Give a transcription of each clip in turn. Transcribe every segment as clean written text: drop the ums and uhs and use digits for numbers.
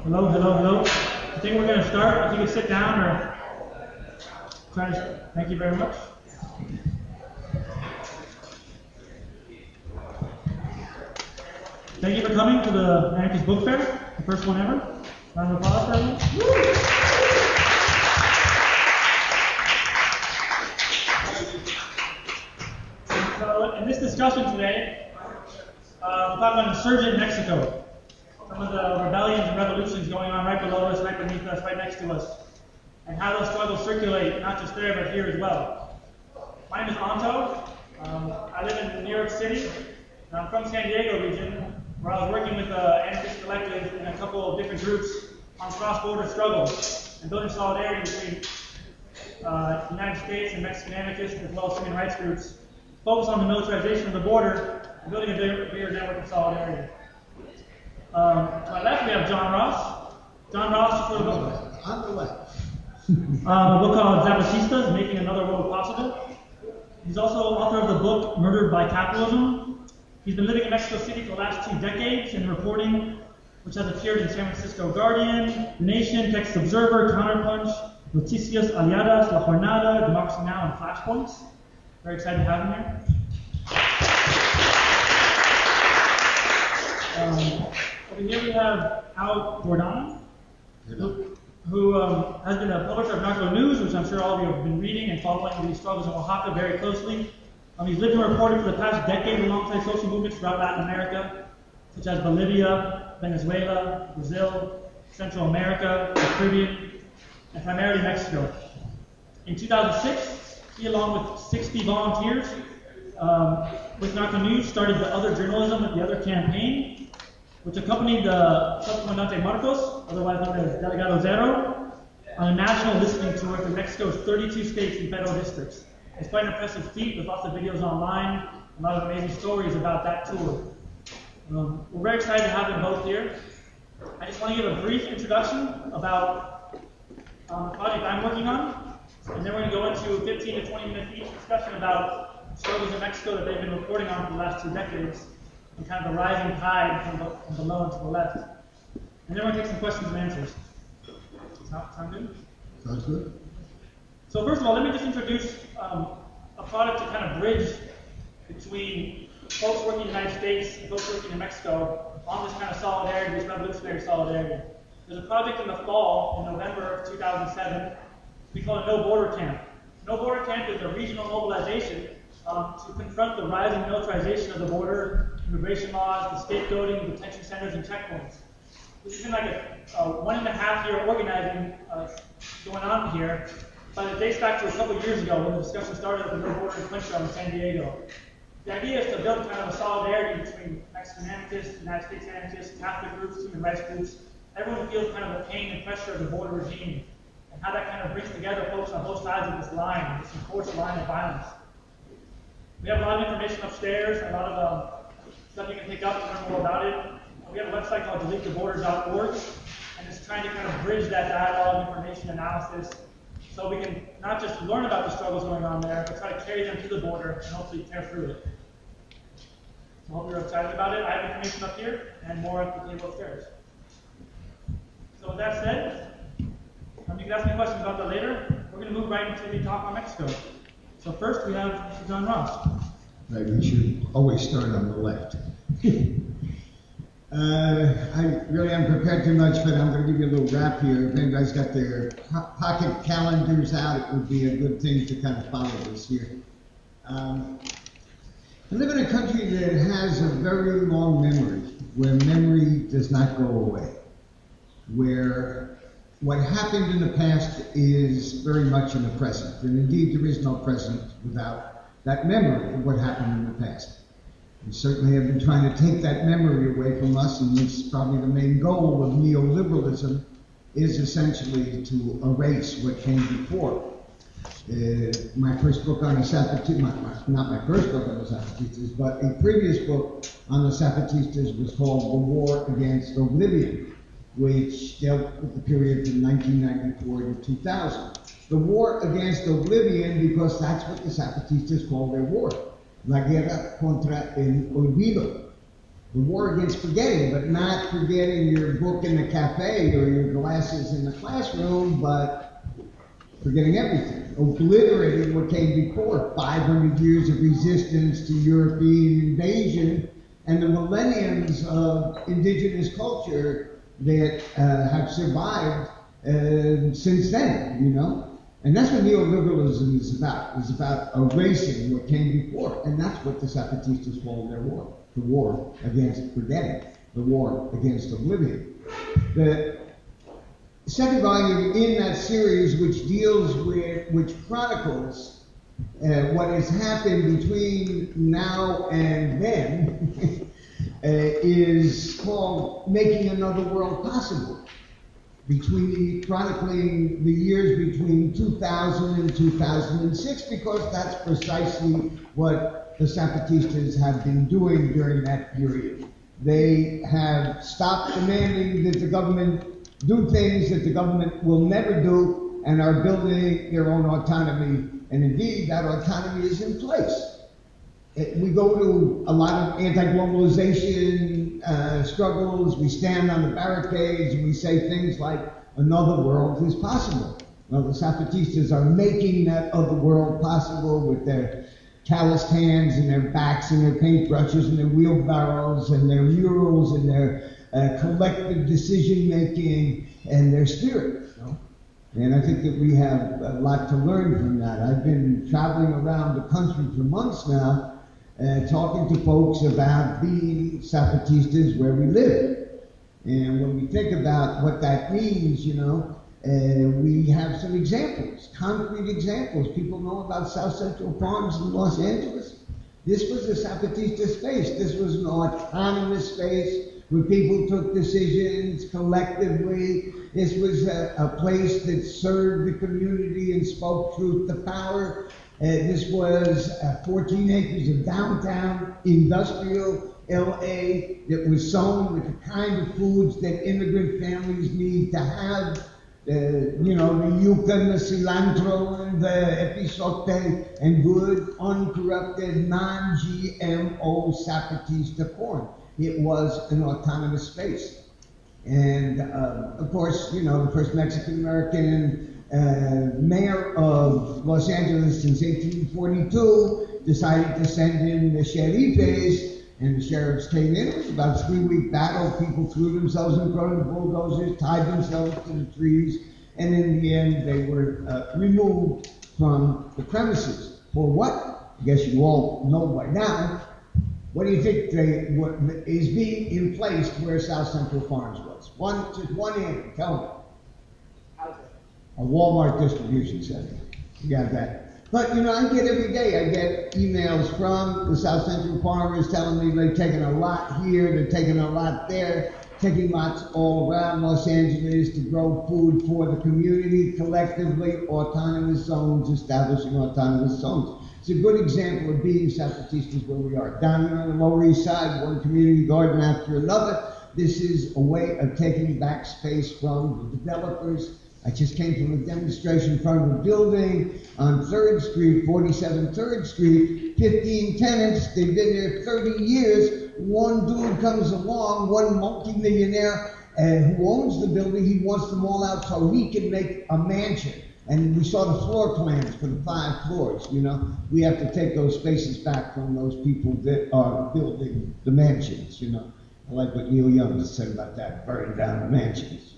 Hello, hello, hello. I think we're going to start. If you can sit down or try to. Thank you very much. Thank you for coming to the Anarchist Book Fair, the first one ever. Round of applause for everyone. So, in this discussion today, we'll talk about insurgent Mexico. Some of the rebellions and revolutions going on right below us, right beneath us, right next to us, and how those struggles circulate, not just there, but here as well. My name is Anto. I live in New York City, and I'm from San Diego region, where I was working with Anarchist Collective and a couple of different groups on cross-border struggles and building solidarity between the United States and Mexican anarchists, as well as human rights groups, focused on the militarization of the border and building a bigger network of solidarity. To my left, we have John Ross. John Ross wrote a book. On the left. A book called Zapatistas, Making Another World Possible. He's also author of the book Murdered by Capitalism. He's been living in Mexico City for the last 2 decades and reporting, which has appeared in San Francisco Guardian, The Nation, Texas Observer, Counterpunch, Noticias Aliadas, La Jornada, Democracy Now!, and Flashpoints. Very excited to have him here. Over here we have Al Gordana, who has been a publisher of Narco News, which I'm sure all of you have been reading and following these struggles in Oaxaca very closely. He's lived and reported for the past decade alongside social movements throughout Latin America, such as Bolivia, Venezuela, Brazil, Central America, the Caribbean, and primarily Mexico. In 2006, he, along with 60 volunteers with Narco News, started the Other Journalism and the Other campaign, which accompanied the Subcomandante Marcos, otherwise known as Delegado Zero, on a national listening tour through Mexico's 32 states and federal districts. It's quite an impressive feat with lots of videos online, a lot of amazing stories about that tour. We're very excited to have them both here. I just want to give a brief introduction about the project I'm working on, and then we're going to go into a 15 to 20 minute each discussion about struggles in Mexico that they've been reporting on for the last 2 decades, and kind of the rising tide from below and to the left. And then we're going to take some questions and answers. Sound good? Sounds good. So first of all, let me just introduce a product to kind of bridge between folks working in the United States and folks working in Mexico on this kind of solidarity, this revolutionary solidarity. There's a project in the fall, in November of 2007, we call it No Border Camp. No Border Camp is a regional mobilization to confront the rising militarization of the border, immigration laws, the scapegoating, detention centers, and checkpoints. This has been like a 1.5 year organizing going on here, but it dates back to a couple years ago when the discussion started at the No Border Clincher in San Diego. The idea is to build kind of a solidarity between Mexican anarchists, United States anarchists, Catholic groups, human rights groups. Everyone feels kind of the pain and pressure of the border regime, and how that kind of brings together folks on both sides of this line, this enforced line of violence. We have a lot of information upstairs, a lot of stuff you can pick up to learn more about it. We have a website called DeleteTheBorder.org, and it's trying to kind of bridge that dialogue, information analysis, so we can not just learn about the struggles going on there, but try to carry them to the border and hopefully tear through it. So I hope you're excited about it. I have information up here and more at the table upstairs. So with that said, you can ask me questions about that later. We're going to move right into the talk on Mexico. So first we have Mr. John Ross. Right, we should always start on the left. I really haven't prepared too much, but I'm going to give you a little wrap here. If anybody's got their pocket calendars out, it would be a good thing to kind of follow this here. I live in a country that has a very long memory, where memory does not go away, where what happened in the past is very much in the present, and indeed there is no present without that memory of what happened in the past. We certainly have been trying to take that memory away from us, and it's probably the main goal of neoliberalism is essentially to erase what came before. My first book on the Zapatistas, not my first book on the Zapatistas, but a previous book on the Zapatistas was called The War Against Oblivion, which dealt with the period from 1994 to 2000. The war against oblivion, because that's what the Zapatistas call their war. La guerra contra el olvido. The war against forgetting, but not forgetting your book in the cafe or your glasses in the classroom, but forgetting everything, obliterating what came before. 500 years of resistance to European invasion and the millenniums of indigenous culture that have survived since then, you know. And that's what neoliberalism is about. It's about erasing what came before. And that's what the Zapatistas call their war. The war against forgetting. The war against oblivion. The second volume in that series, which chronicles what has happened between now and then, is called Making Another World Possible. Chronicling the years between 2000 and 2006, because that's precisely what the Zapatistas have been doing during that period. They have stopped demanding that the government do things that the government will never do, and are building their own autonomy. And indeed, that autonomy is in place. We go to a lot of anti-globalization struggles. We stand on the barricades and we say things like, another world is possible. Well, the Zapatistas are making that other world possible with their calloused hands and their backs and their paintbrushes and their wheelbarrows and their murals and their collective decision-making and their spirit. You know? And I think that we have a lot to learn from that. I've been traveling around the country for months now, talking to folks about being Zapatistas where we live. And when we think about what that means, you know, we have some examples, concrete examples. People know about South Central Farms in Los Angeles. This was a Zapatista space. This was an autonomous space where people took decisions collectively. This was a place that served the community and spoke truth to power. This was 14 acres of downtown industrial LA that was sown with the kind of foods that immigrant families need to have. You know, the yuca and the cilantro and the epizote and good, uncorrupted, non-GMO Zapatista corn. It was an autonomous space. And of course, you know, the first Mexican-American mayor of Los Angeles since 1842 decided to send in the sheriffes, and the sheriffs came in. It was about a 3-week battle. People threw themselves in front of the bulldozers, tied themselves to the trees, and in the end they were removed from the premises. For what? I guess you all know by now. What do you think what is being in place where South Central Farms was? Just one answer, tell me. A Walmart distribution center. You got that. But, you know, I get every day, I get emails from the South Central farmers telling me they're taking a lot here, they're taking a lot there, taking lots all around Los Angeles to grow food for the community, collectively, autonomous zones, establishing autonomous zones. It's a good example of being Zapatistas where we are. Down here on the Lower East Side, one community garden after another. This is a way of taking back space from the developers. I just came from a demonstration in front of a building on 3rd Street, 47 3rd Street, 15 tenants, they've been there 30 years. One dude comes along, one multimillionaire who owns the building, he wants them all out so he can make a mansion. And we saw the floor plans for the 5 floors, you know. We have to take those spaces back from those people that are building the mansions, you know. I like what Neil Young said about that, burning down the mansions.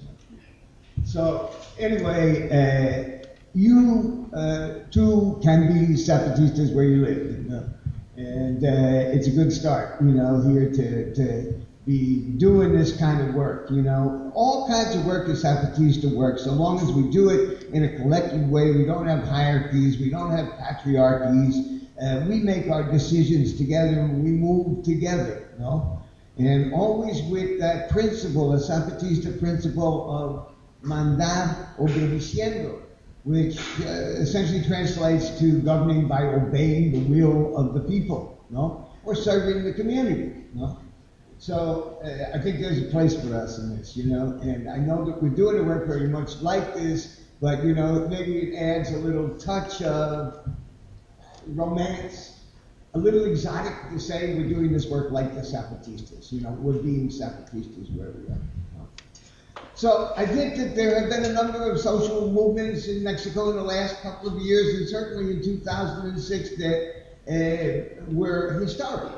So anyway, you too can be Zapatistas where you live, you know? And it's a good start, you know, here to be doing this kind of work, you know. All kinds of work is Zapatista work, so long as we do it in a collective way. We don't have hierarchies, we don't have patriarchies. We make our decisions together and we move together, you know. And always with that principle, a Zapatista principle of mandar obedeciendo, which essentially translates to governing by obeying the will of the people, no? Or serving the community, no? So I think there's a place for us in this, you know, and I know that we're doing the work very much like this, but, you know, maybe it adds a little touch of romance a little exotic to say we're doing this work like the Zapatistas. We're being Zapatistas where we are. So I think that there have been a number of social movements in Mexico in the last couple of years, and certainly in 2006, that were historic.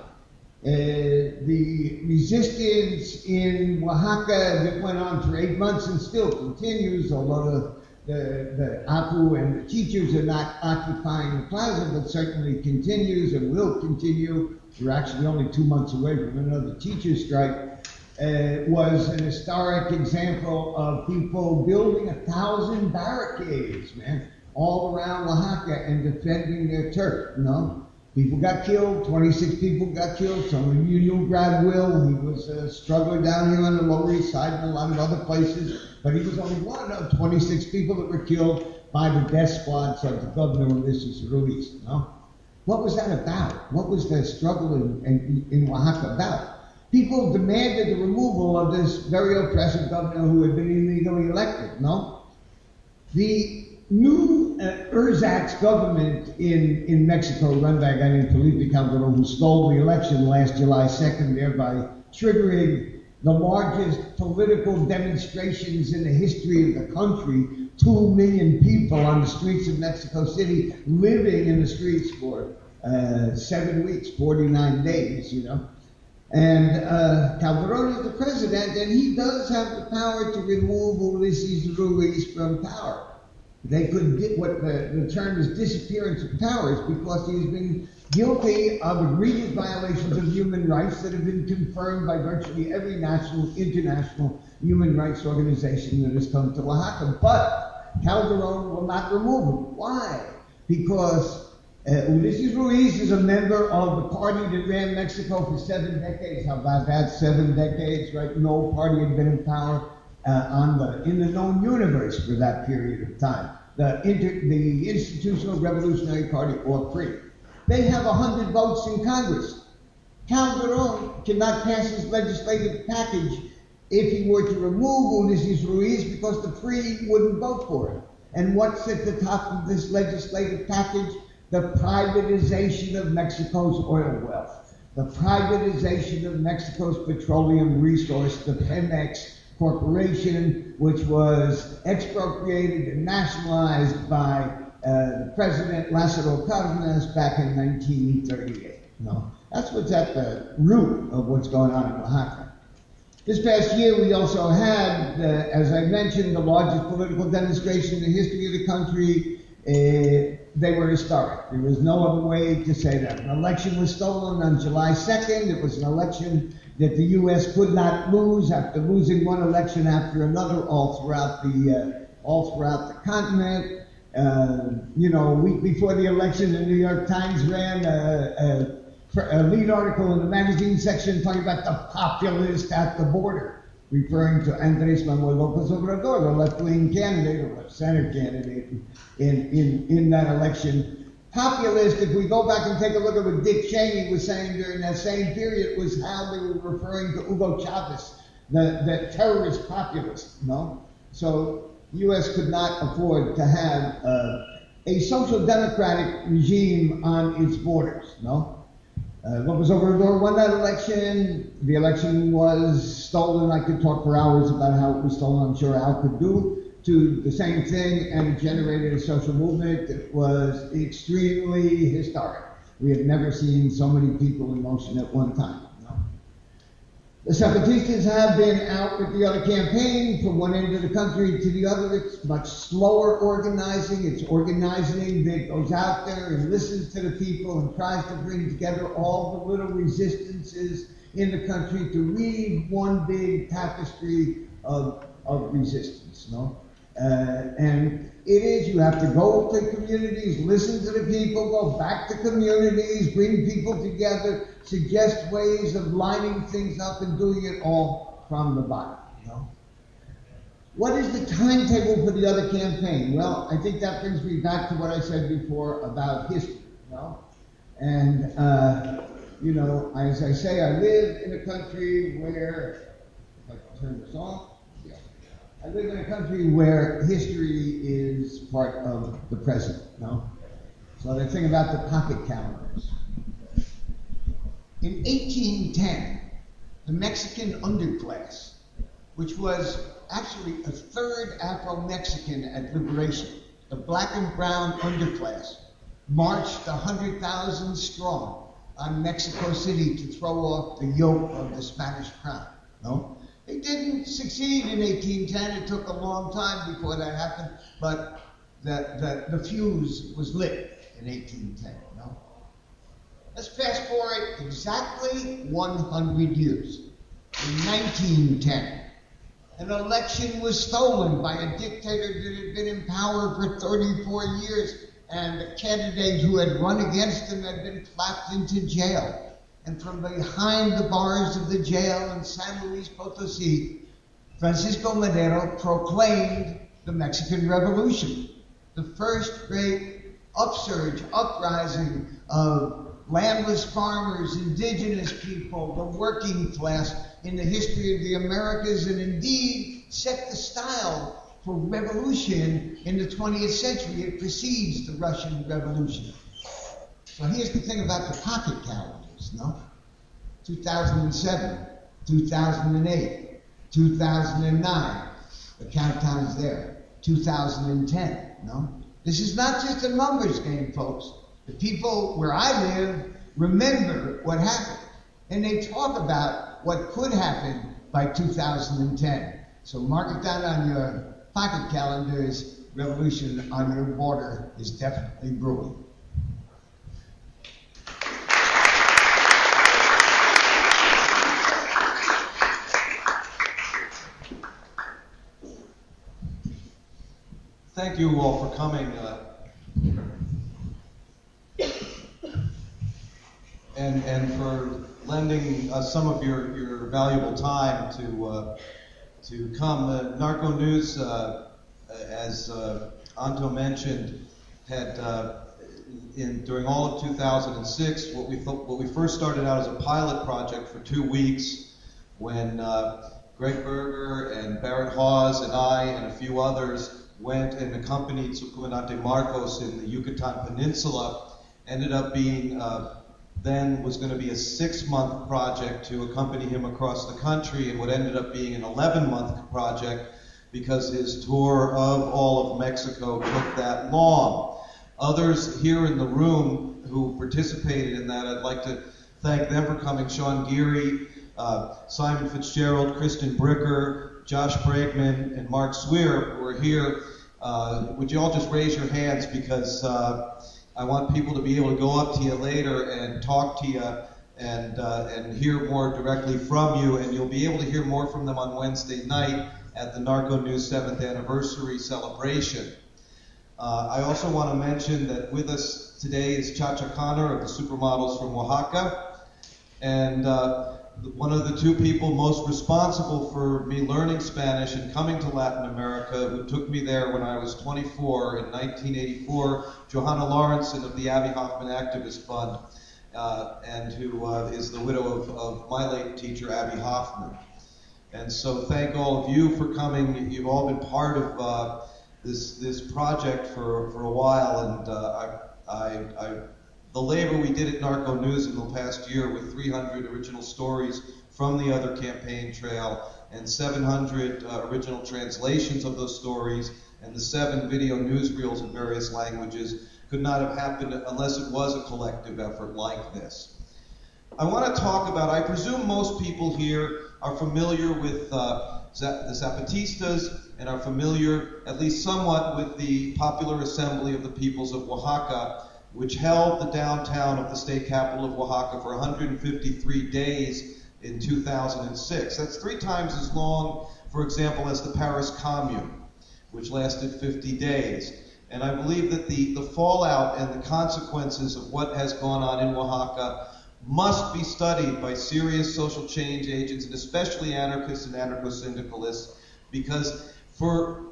The resistance in Oaxaca that went on for 8 months and still continues, although the APU and the teachers are not occupying the plaza, but certainly continues and will continue. We're actually only 2 months away from another teacher strike. Was an historic example of people building 1,000 barricades, man, all around Oaxaca and defending their turf, People got killed, 26 people got killed. Some of you knew Brad Will. He was a struggler down here on the Lower East Side and a lot of other places, but he was only one of 26 people that were killed by the death squads of the governor Ulises Ruiz, What was that about? What was the struggle in Oaxaca about? People demanded the removal of this very oppressive governor who had been illegally elected, The new Erzatz government in Mexico, run by a guy named Felipe Calderon, who stole the election last July 2nd, thereby triggering the largest political demonstrations in the history of the country. 2 million people on the streets of Mexico City, living in the streets for 7 weeks, 49 days, And Calderon is the president, and he does have the power to remove Ulises Ruiz from power. They could get what the term is disappearance of powers, because he's been guilty of egregious violations of human rights that have been confirmed by virtually every national, international human rights organization that has come to Oaxaca. But Calderon will not remove him. Why? Because Ulises Ruiz is a member of the party that ran Mexico for 7 decades. How about that? 7 decades, right? No party had been in power in the known universe for that period of time. The Institutional Revolutionary Party, or PRI. They have 100 votes in Congress. Calderon cannot pass his legislative package if he were to remove Ulises Ruiz, because the PRI wouldn't vote for him. And what's at the top of this legislative package? The privatization of Mexico's oil wealth, the privatization of Mexico's petroleum resource, the Pemex Corporation, which was expropriated and nationalized by President Lázaro Cárdenas back in 1938. That's what's at the root of what's going on in Oaxaca. This past year, we also had, as I mentioned, the largest political demonstration in the history of the country. They were historic. There was no other way to say that. An election was stolen on July 2nd. It was an election that the U.S. could not lose after losing one election after another all throughout the continent. A week before the election, the New York Times ran a lead article in the magazine section talking about the populist at the border, referring to Andrés Manuel López Obrador, the left-wing candidate or left-center candidate in that election. Populist, if we go back and take a look at what Dick Cheney was saying during that same period, was how they were referring to Hugo Chavez, the terrorist populist. So the U.S. could not afford to have a social democratic regime on its borders. López Obrador won that election. The election was stolen. I could talk for hours about how it was stolen. I'm sure Al could do to the same thing, and it generated a social movement that was extremely historic. We had never seen so many people in motion at one time. The Zapatistas have been out with the other campaign from one end of the country to the other. It's much slower organizing. It's organizing that goes out there and listens to the people and tries to bring together all the little resistances in the country to weave one big tapestry of resistance. And it is, you have to go to communities, listen to the people, go back to communities, bring people together, suggest ways of lining things up and doing it all from the bottom. What is the timetable for the other campaign? Well, I think that brings me back to what I said before about history. And, as I say, I live in a country where, if I can turn this off, I live in a country where history is part of the present. So the thing about the pocket calendars. In 1810, the Mexican underclass, which was actually a third Afro-Mexican at liberation, the black and brown underclass, marched 100,000 strong on Mexico City to throw off the yoke of the Spanish crown. No? They didn't succeed in 1810. It took a long time before that happened, but the fuse was lit in 1810. No? Let's fast forward exactly 100 years. In 1910, an election was stolen by a dictator that had been in power for 34 years, and the candidate who had run against him had been clapped into jail. And from behind the bars of the jail in San Luis Potosí, Francisco Madero proclaimed the Mexican Revolution, the first great uprising of landless farmers, indigenous people, the working class in the history of the Americas, and indeed set the style for revolution in the 20th century. It precedes the Russian Revolution. So here's the thing about the pocket calendars, no? 2007, 2008, 2009, the countdown's there. 2010, no? This is not just a numbers game, folks. The people where I live remember what happened, and they talk about what could happen by 2010. So mark it down on your pocket calendars. Revolution on your border is definitely brewing. Thank you all for coming. And for lending us some of your valuable time to come. Narco News, as Anto mentioned, had during all of 2006 what we first started out as a pilot project for 2 weeks, when Greg Berger and Barrett Hawes and I and a few others went and accompanied Subcomandante Marcos in the Yucatan Peninsula. Ended up being then was going to be a 6-month project to accompany him across the country, and what ended up being an 11-month project because his tour of all of Mexico took that long. Others here in the room who participated in that, I'd like to thank them for coming. Sean Geary, Simon Fitzgerald, Kristen Bricker, Josh Bregman, and Mark Swear, who are here. Would you all just raise your hands, because I want people to be able to go up to you later and talk to you and hear more directly from you, and you'll be able to hear more from them on Wednesday night at the Narco News 7th anniversary celebration. I also want to mention that with us today is Chacha Connor of the Supermodels from Oaxaca, and one of the two people most responsible for me learning Spanish and coming to Latin America, who took me there when I was 24 in 1984, Johanna Lawrenson of the Abby Hoffman Activist Fund, and who is the widow of my late teacher, Abby Hoffman. And so thank all of you for coming. You've all been part of this project for a while, and the labor we did at Narco News in the past year with 300 original stories from the other campaign trail and 700 original translations of those stories and the 7 video newsreels in various languages could not have happened unless it was a collective effort like this. I want to talk about, I presume most people here are familiar with the Zapatistas and are familiar, at least somewhat, with the Popular Assembly of the Peoples of Oaxaca, which held the downtown of the state capital of Oaxaca for 153 days in 2006. That's 3 times as long, for example, as the Paris Commune, which lasted 50 days. And I believe that the fallout and the consequences of what has gone on in Oaxaca must be studied by serious social change agents, and especially anarchists and anarcho-syndicalists, because for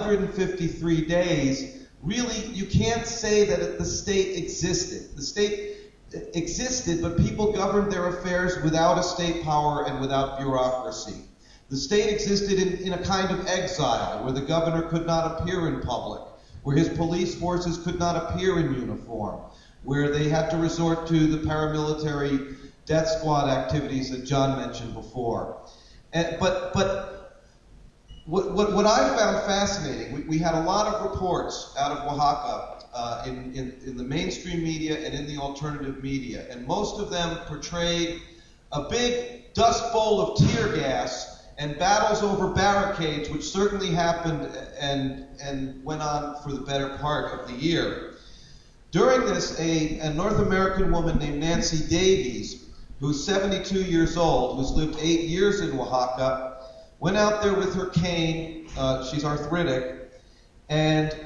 153 days, really, you can't say that the state existed. The state existed, but people governed their affairs without a state power and without bureaucracy. The state existed in a kind of exile, where the governor could not appear in public, where his police forces could not appear in uniform, where they had to resort to the paramilitary death squad activities that John mentioned before. But what I found fascinating, we had a lot of reports out of Oaxaca in the mainstream media and in the alternative media, and most of them portrayed a big dust bowl of tear gas and battles over barricades, which certainly happened and went on for the better part of the year. During this, a North American woman named Nancy Davies, who's 72 years old, who's lived 8 years in Oaxaca, went out there with her cane, she's arthritic, and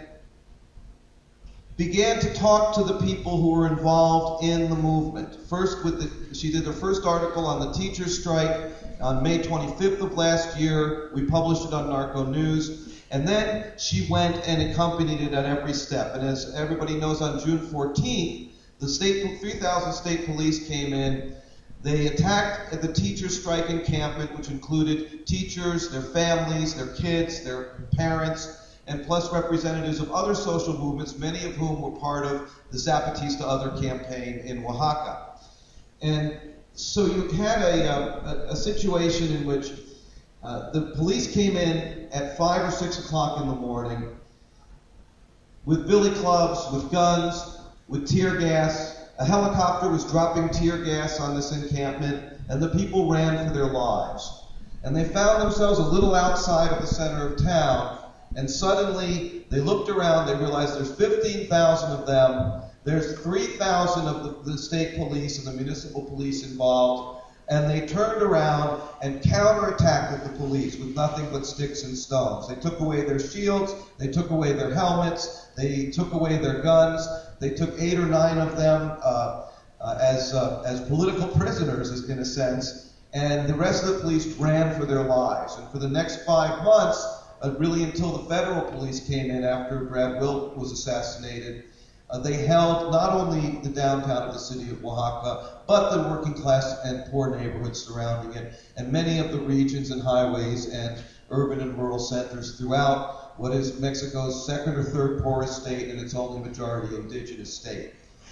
began to talk to the people who were involved in the movement. First, she did her first article on the teachers' strike on May 25th of last year. We published it on Narco News. And then she went and accompanied it at every step. And as everybody knows, on June 14th, the 3,000 state police came in. They attacked at the teachers' strike encampment, which included teachers, their families, their kids, their parents, and plus representatives of other social movements, many of whom were part of the Zapatista Other campaign in Oaxaca. And so you had a situation in which the police came in at 5 or 6 o'clock in the morning with billy clubs, with guns, with tear gas. A helicopter was dropping tear gas on this encampment, and the people ran for their lives. And they found themselves a little outside of the center of town, and suddenly they looked around, they realized there's 15,000 of them, there's 3,000 of the state police and the municipal police involved, and they turned around and counterattacked the police with nothing but sticks and stones. They took away their shields, they took away their helmets, they took away their guns, they took 8 or 9 of them as political prisoners, in a sense, and the rest of the police ran for their lives. And for the next 5 months, really until the federal police came in after Brad Wilk was assassinated, they held not only the downtown of the city of Oaxaca, but the working class and poor neighborhoods surrounding it, and many of the regions and highways and urban and rural centers throughout what is Mexico's second or third poorest state and its only majority indigenous state.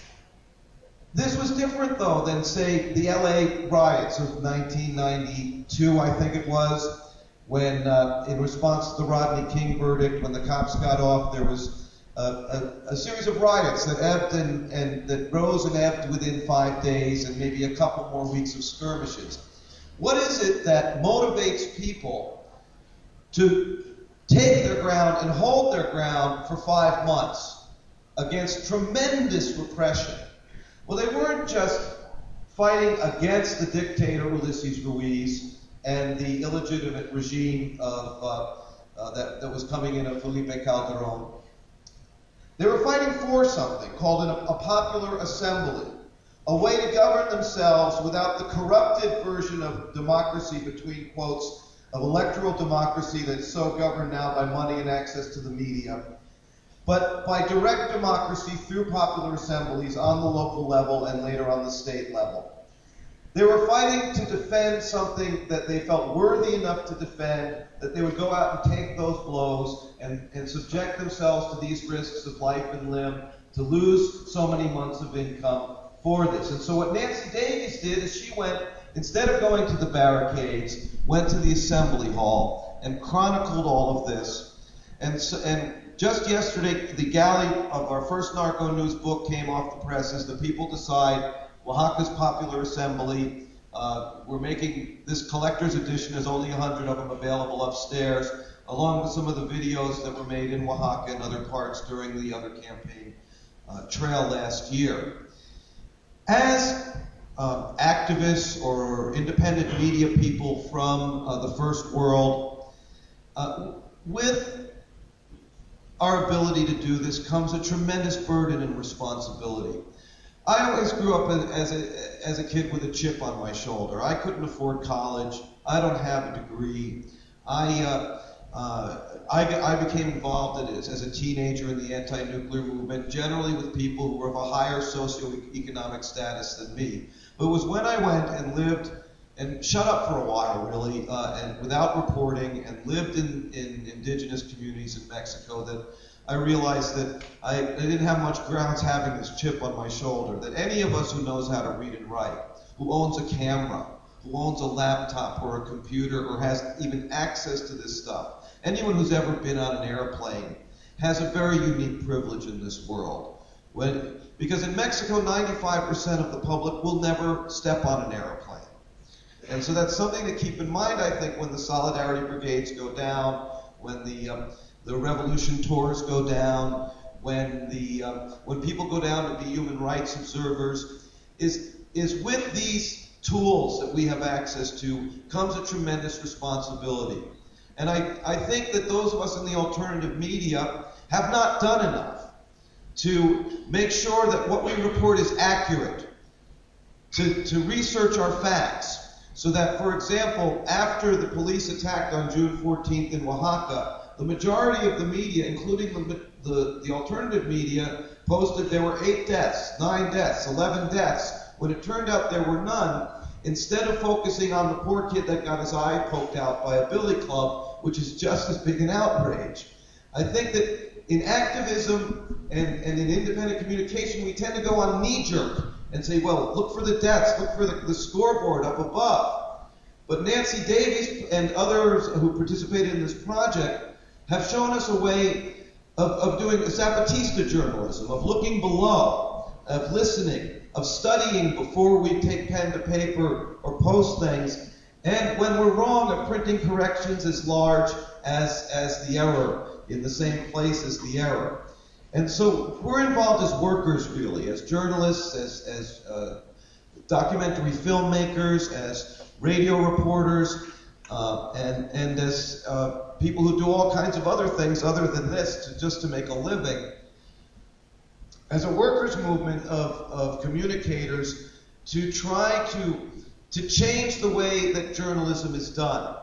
This was different, though, than, say, the LA riots of 1992, I think it was, when, in response to the Rodney King verdict, when the cops got off, there was a series of riots that ebbed and that rose and ebbed within 5 days, and maybe a couple more weeks of skirmishes. What is it that motivates people to take their ground and hold their ground for 5 months against tremendous repression? Well, they weren't just fighting against the dictator Ulysses Ruiz and the illegitimate regime of that was coming in of Felipe Calderón. They were fighting for something called a popular assembly, a way to govern themselves without the corrupted version of democracy, between quotes, of electoral democracy that's so governed now by money and access to the media, but by direct democracy through popular assemblies on the local level and later on the state level. They were fighting to defend something that they felt worthy enough to defend, that they would go out and take those blows and subject themselves to these risks of life and limb, to lose so many months of income for this. And so what Nancy Davies did is she went, instead of going to the barricades, went to the assembly hall and chronicled all of this. And just yesterday, the galley of our first Narco News book came off the presses, The People Decide, Oaxaca's Popular Assembly. We're making this collector's edition. There's only 100 of them available upstairs, along with some of the videos that were made in Oaxaca and other parts during the other campaign trail last year. As activists or independent media people from the first world, with our ability to do this comes a tremendous burden and responsibility. I always grew up as a kid with a chip on my shoulder. I couldn't afford college. I don't have a degree. I became involved as a teenager in the anti-nuclear movement, generally with people who were of a higher socioeconomic status than me. But it was when I went and lived and shut up for a while, really, and without reporting, and lived in indigenous communities in Mexico, that I realized that I didn't have much grounds having this chip on my shoulder, that any of us who knows how to read and write who owns a camera, who owns a laptop or a computer or has even access to this stuff, anyone who's ever been on an airplane has a very unique privilege in this world. Because in Mexico, 95% of the public will never step on an airplane. And so that's something to keep in mind, I think, when the Solidarity Brigades go down, when the revolution tours go down, when people go down to be human rights observers, is with these tools that we have access to comes a tremendous responsibility. And I think that those of us in the alternative media have not done enough to make sure that what we report is accurate, to research our facts, so that, for example, after the police attacked on June 14th in Oaxaca, the majority of the media, including the alternative media, posted there were 8 deaths, 9 deaths, 11 deaths, when it turned out there were none, instead of focusing on the poor kid that got his eye poked out by a billy club, which is just as big an outrage. I think that in activism and in independent communication, we tend to go on knee-jerk and say, well, look for the deaths, look for the scoreboard up above. But Nancy Davies and others who participated in this project have shown us a way of doing Zapatista journalism, of looking below, of listening, of studying before we take pen to paper or post things, and when we're wrong, of printing corrections as large as the error, in the same place as the error. And so we're involved as workers, really, as journalists, as documentary filmmakers, as radio reporters, and as people who do all kinds of other things other than this just to make a living. As a workers' movement of communicators, to try to change the way that journalism is done.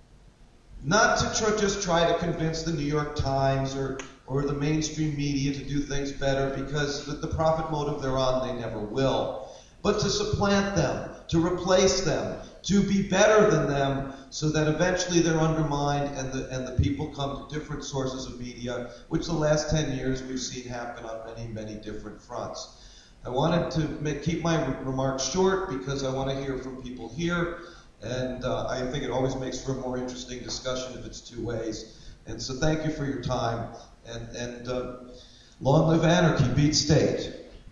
Not to just try to convince the New York Times or the mainstream media to do things better, because with the profit motive they're on, they never will. But to supplant them, to replace them, to be better than them, so that eventually they're undermined and the people come to different sources of media, which the last 10 years we've seen happen on many, many different fronts. I wanted to keep my remarks short because I want to hear from people here. And I think it always makes for a more interesting discussion if it's two ways. And so thank you for your time. And long live anarchy, beat state.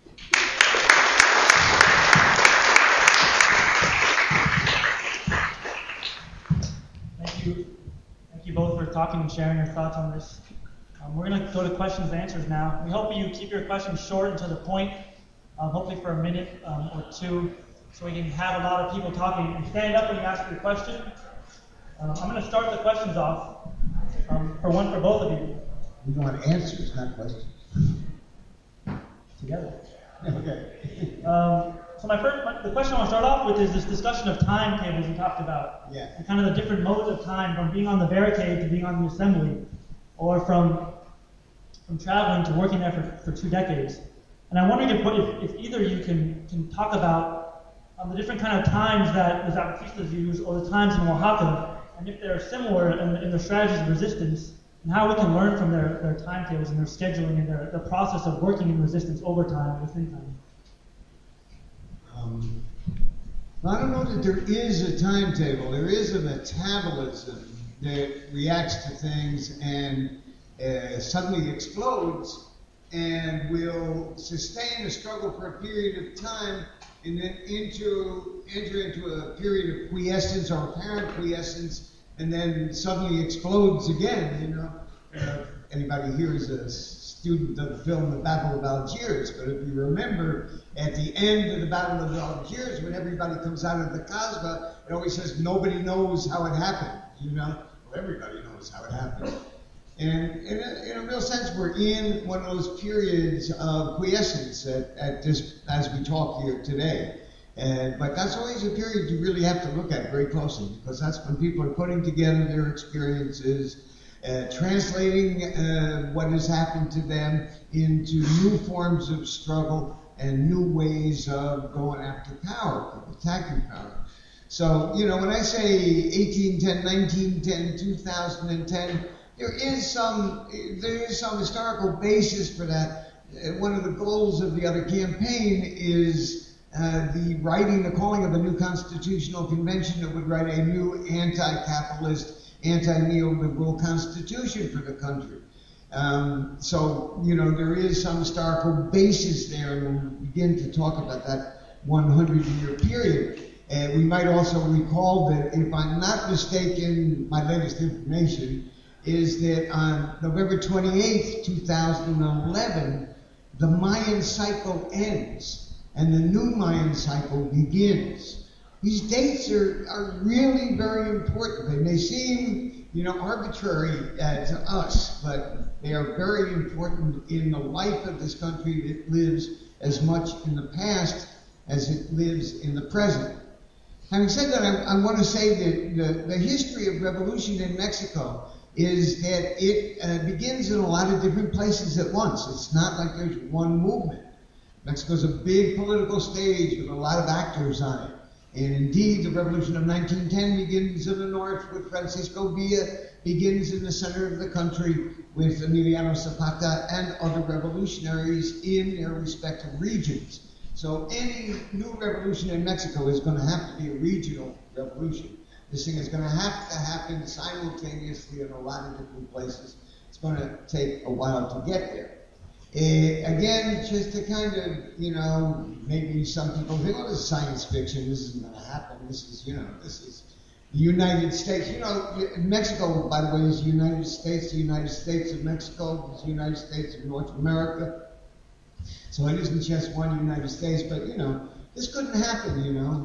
Thank you both for talking and sharing your thoughts on this. We're going to go to questions and answers now. We hope you keep your questions short and to the point, hopefully for a minute or two, so we can have a lot of people talking. And stand up when you ask your question. I'm going to start the questions off for both of you. We want answers, not questions. Together. Okay. So the question I want to start off with is this discussion of timetables you talked about. Yeah. And kind of the different modes of time, from being on the barricade to being on the assembly, or from traveling to working there for 2 decades. And I'm wondering if either of you can talk about the different kind of times that the Zapatistas use, or the times in Oaxaca, and if they're similar in their strategies of resistance, and how we can learn from their timetables and their scheduling and their process of working in resistance over time, within time. I don't know that there is a timetable. There is a metabolism that reacts to things and suddenly explodes and will sustain a struggle for a period of time and then enter into a period of quiescence or apparent quiescence, and then suddenly explodes again. You know, anybody here is a student of the film The Battle of Algiers, but if you remember, at the end of the Battle of Algiers, when everybody comes out of the Kasbah, it always says nobody knows how it happened. You know, well, everybody knows how it happened. And in a real sense, we're in one of those periods of quiescence at this, as we talk here today. But that's always a period you really have to look at very closely, because that's when people are putting together their experiences, translating what has happened to them into new forms of struggle and new ways of going after power, of attacking power. So, you know, when I say 1810, 1910, 2010, there is some historical basis for that. One of the goals of the other campaign is the calling of a new constitutional convention that would write a new anti-capitalist, anti-neoliberal constitution for the country. So, there is some historical basis there, and we'll begin to talk about that 100-year period. We might also recall that, if I'm not mistaken, my latest information is that on November 28th, 2011, the Mayan cycle ends and the new Mayan cycle begins. These dates are really very important. They may seem, arbitrary to us, but they are very important in the life of this country that lives as much in the past as it lives in the present. Having said that, I want to say that the history of revolution in Mexico is that it begins in a lot of different places at once. It's not like there's one movement. Mexico's a big political stage with a lot of actors on it. And indeed, the revolution of 1910 begins in the north with Francisco Villa, begins in the center of the country with Emiliano Zapata and other revolutionaries in their respective regions. So any new revolution in Mexico is going to have to be a regional revolution. This thing is going to have to happen simultaneously in a lot of different places. It's going to take a while to get there. Again, just to kind of, maybe some people think, oh, this is science fiction, this isn't going to happen. This is the United States. Mexico, by the way, is the United States of Mexico, is the United States of North America. So it isn't just one United States, but, this couldn't happen,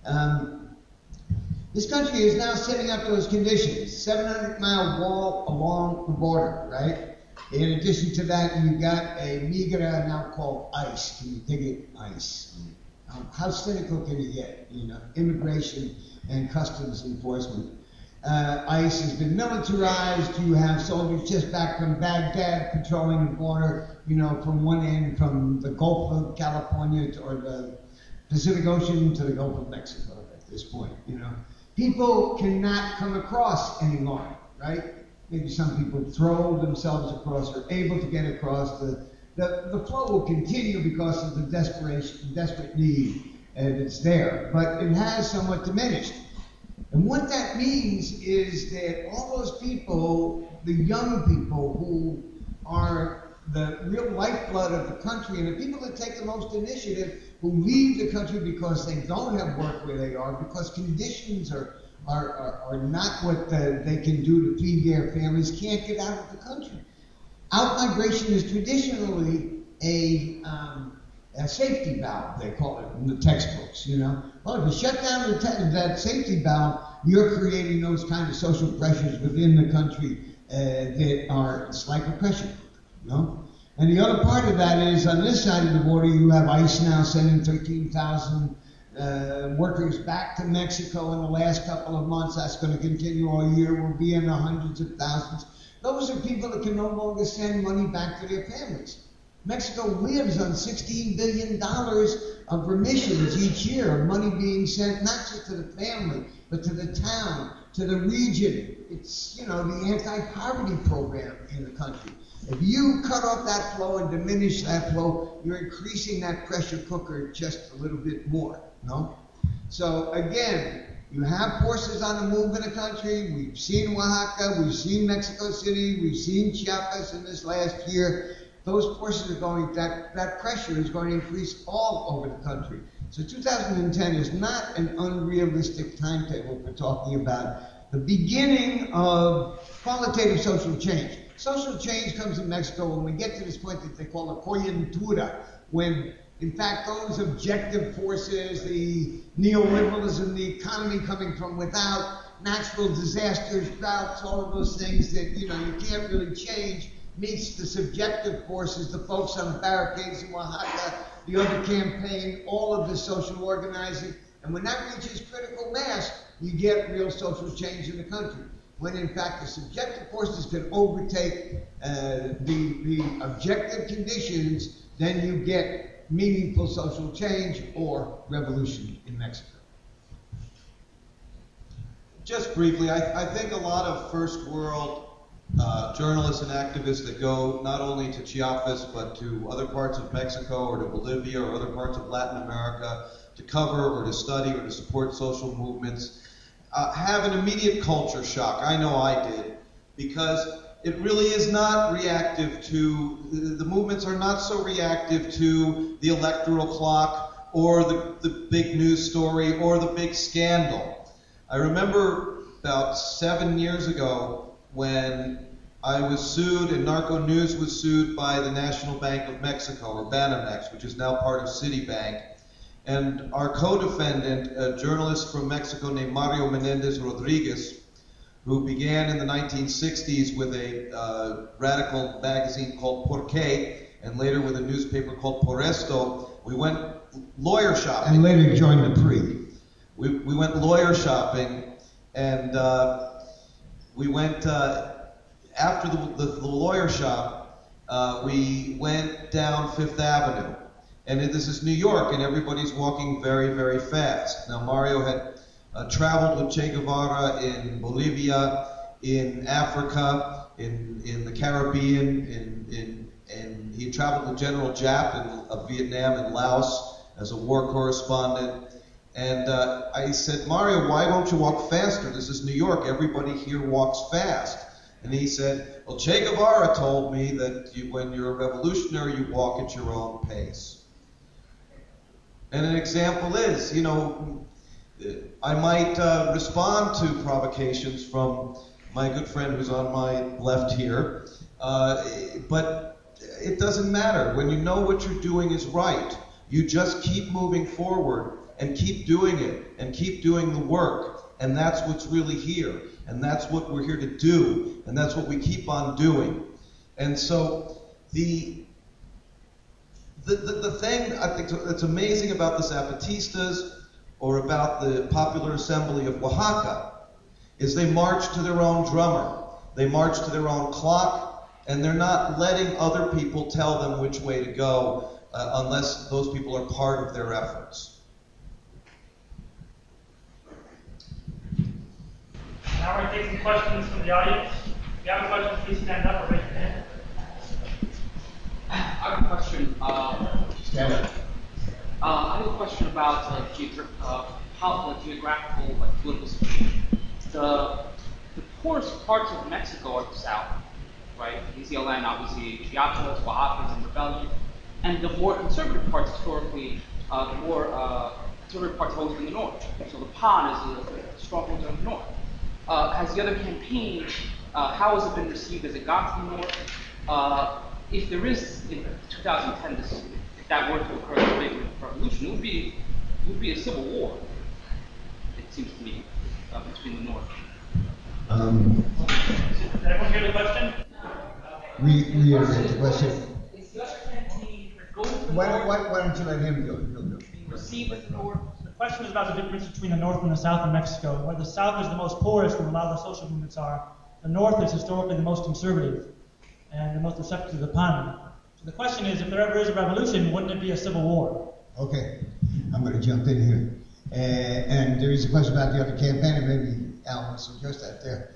This country is now setting up those conditions. 700-mile wall along the border, right? In addition to that, you've got a migra now called ICE. Can you dig it? ICE. How cynical can you get? Immigration and customs enforcement. ICE has been militarized. You have soldiers just back from Baghdad patrolling the border, from one end, from the Gulf of California or the Pacific Ocean to the Gulf of Mexico at this point, People cannot come across any longer, right? Maybe some people throw themselves across or able to get across. The flow will continue because of the desperate need that's there, but it has somewhat diminished. And what that means is that all those people, the young people who are the real lifeblood of the country and the people that take the most initiative, who leave the country because they don't have work where they are, because conditions are not what they can do to feed their families, can't get out of the country. Out-migration is traditionally a safety valve, they call it in the textbooks, Well, if you shut down that safety valve, you're creating those kind of social pressures within the country that are, it's like a pressure cooker, And the other part of that is, on this side of the border, you have ICE now sending 13,000 workers back to Mexico in the last couple of months. That's going to continue all year. We'll be in the hundreds of thousands. Those are people that can no longer send money back to their families. Mexico lives on $16 billion of remissions each year, of money being sent not just to the family, but to the town, to the region. It's, the anti-poverty program in the country. If you cut off that flow and diminish that flow, you're increasing that pressure cooker just a little bit more, So again, you have forces on the move in the country. We've seen Oaxaca, we've seen Mexico City, we've seen Chiapas in this last year. Those forces are going, that pressure is going to increase all over the country. So 2010 is not an unrealistic timetable for talking about the beginning of qualitative social change. Social change comes in Mexico when we get to this point that they call a coyuntura, when in fact those objective forces, the neoliberalism, the economy coming from without, natural disasters, droughts, all of those things that you can't really change, meets the subjective forces, the folks on the barricades in Oaxaca, the other campaign, all of the social organizing. And when that reaches critical mass, you get real social change in the country. When in fact the subjective forces can overtake the objective conditions, then you get meaningful social change or revolution in Mexico. Just briefly, I think a lot of first world journalists and activists that go not only to Chiapas but to other parts of Mexico or to Bolivia or other parts of Latin America to cover or to study or to support social movements have an immediate culture shock. I know I did, because it really is not reactive to, the movements are not so reactive to the electoral clock or the big news story or the big scandal. I remember about 7 years ago when I was sued and Narco News was sued by the National Bank of Mexico, or Banamex, which is now part of Citibank. And our co-defendant, a journalist from Mexico named Mario Menendez Rodriguez, who began in the 1960s with a radical magazine called Por Qué, and later with a newspaper called Por Esto, we went lawyer shopping. And later joined the PRI. We went lawyer shopping, and we went, after the lawyer shop, we went down Fifth Avenue. And this is New York, and everybody's walking very, very fast. Now, Mario had traveled with Che Guevara in Bolivia, in Africa, in the Caribbean, and he traveled with General Giap of Vietnam and Laos as a war correspondent. And I said, Mario, why don't you walk faster? This is New York. Everybody here walks fast. And he said, well, Che Guevara told me that when you're a revolutionary, you walk at your own pace. And an example is, I might respond to provocations from my good friend who's on my left here, but it doesn't matter. When you know what you're doing is right, you just keep moving forward and keep doing it and keep doing the work. And that's what's really here. And that's what we're here to do. And that's what we keep on doing. And so the thing I think that's amazing about the Zapatistas or about the Popular Assembly of Oaxaca is they march to their own drummer. They march to their own clock, and they're not letting other people tell them which way to go unless those people are part of their efforts. Now we're going to take some questions from the audience. If you have a question, please stand up or raise your hand. I have a question. Stand up. I have a question about geographical, political situation. The poorest parts of Mexico are the south, right? Easy land, obviously, Chiapas, Oaxaca, and rebellion. And the more conservative parts, historically, conservative parts have always been the north. So the PAN is a stronghold in the north. Has the other campaign, how has it been received as it got to the north? If there is, in 2010, if that were to occur, a big revolution, it would be a civil war, it seems to me, between the North. Did everyone hear the question? Reiterate the question. Why don't you let him go? Received as the North. The question is about the difference between the North and the South in Mexico. Where the South is the most poorest, where a lot of the social movements are, the North is historically the most conservative and the most receptive to the PAN. So the question is, if there ever is a revolution, wouldn't it be a civil war? Okay, I'm going to jump in here. And there is a question about the other campaign, and maybe Al wants to address that there.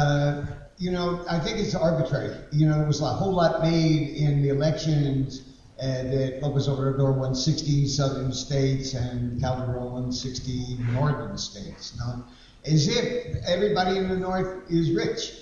I think it's arbitrary. There was a whole lot made in the elections that Lopez Obrador won 16 southern states and Calderon won 16 northern states. As if everybody in the north is rich.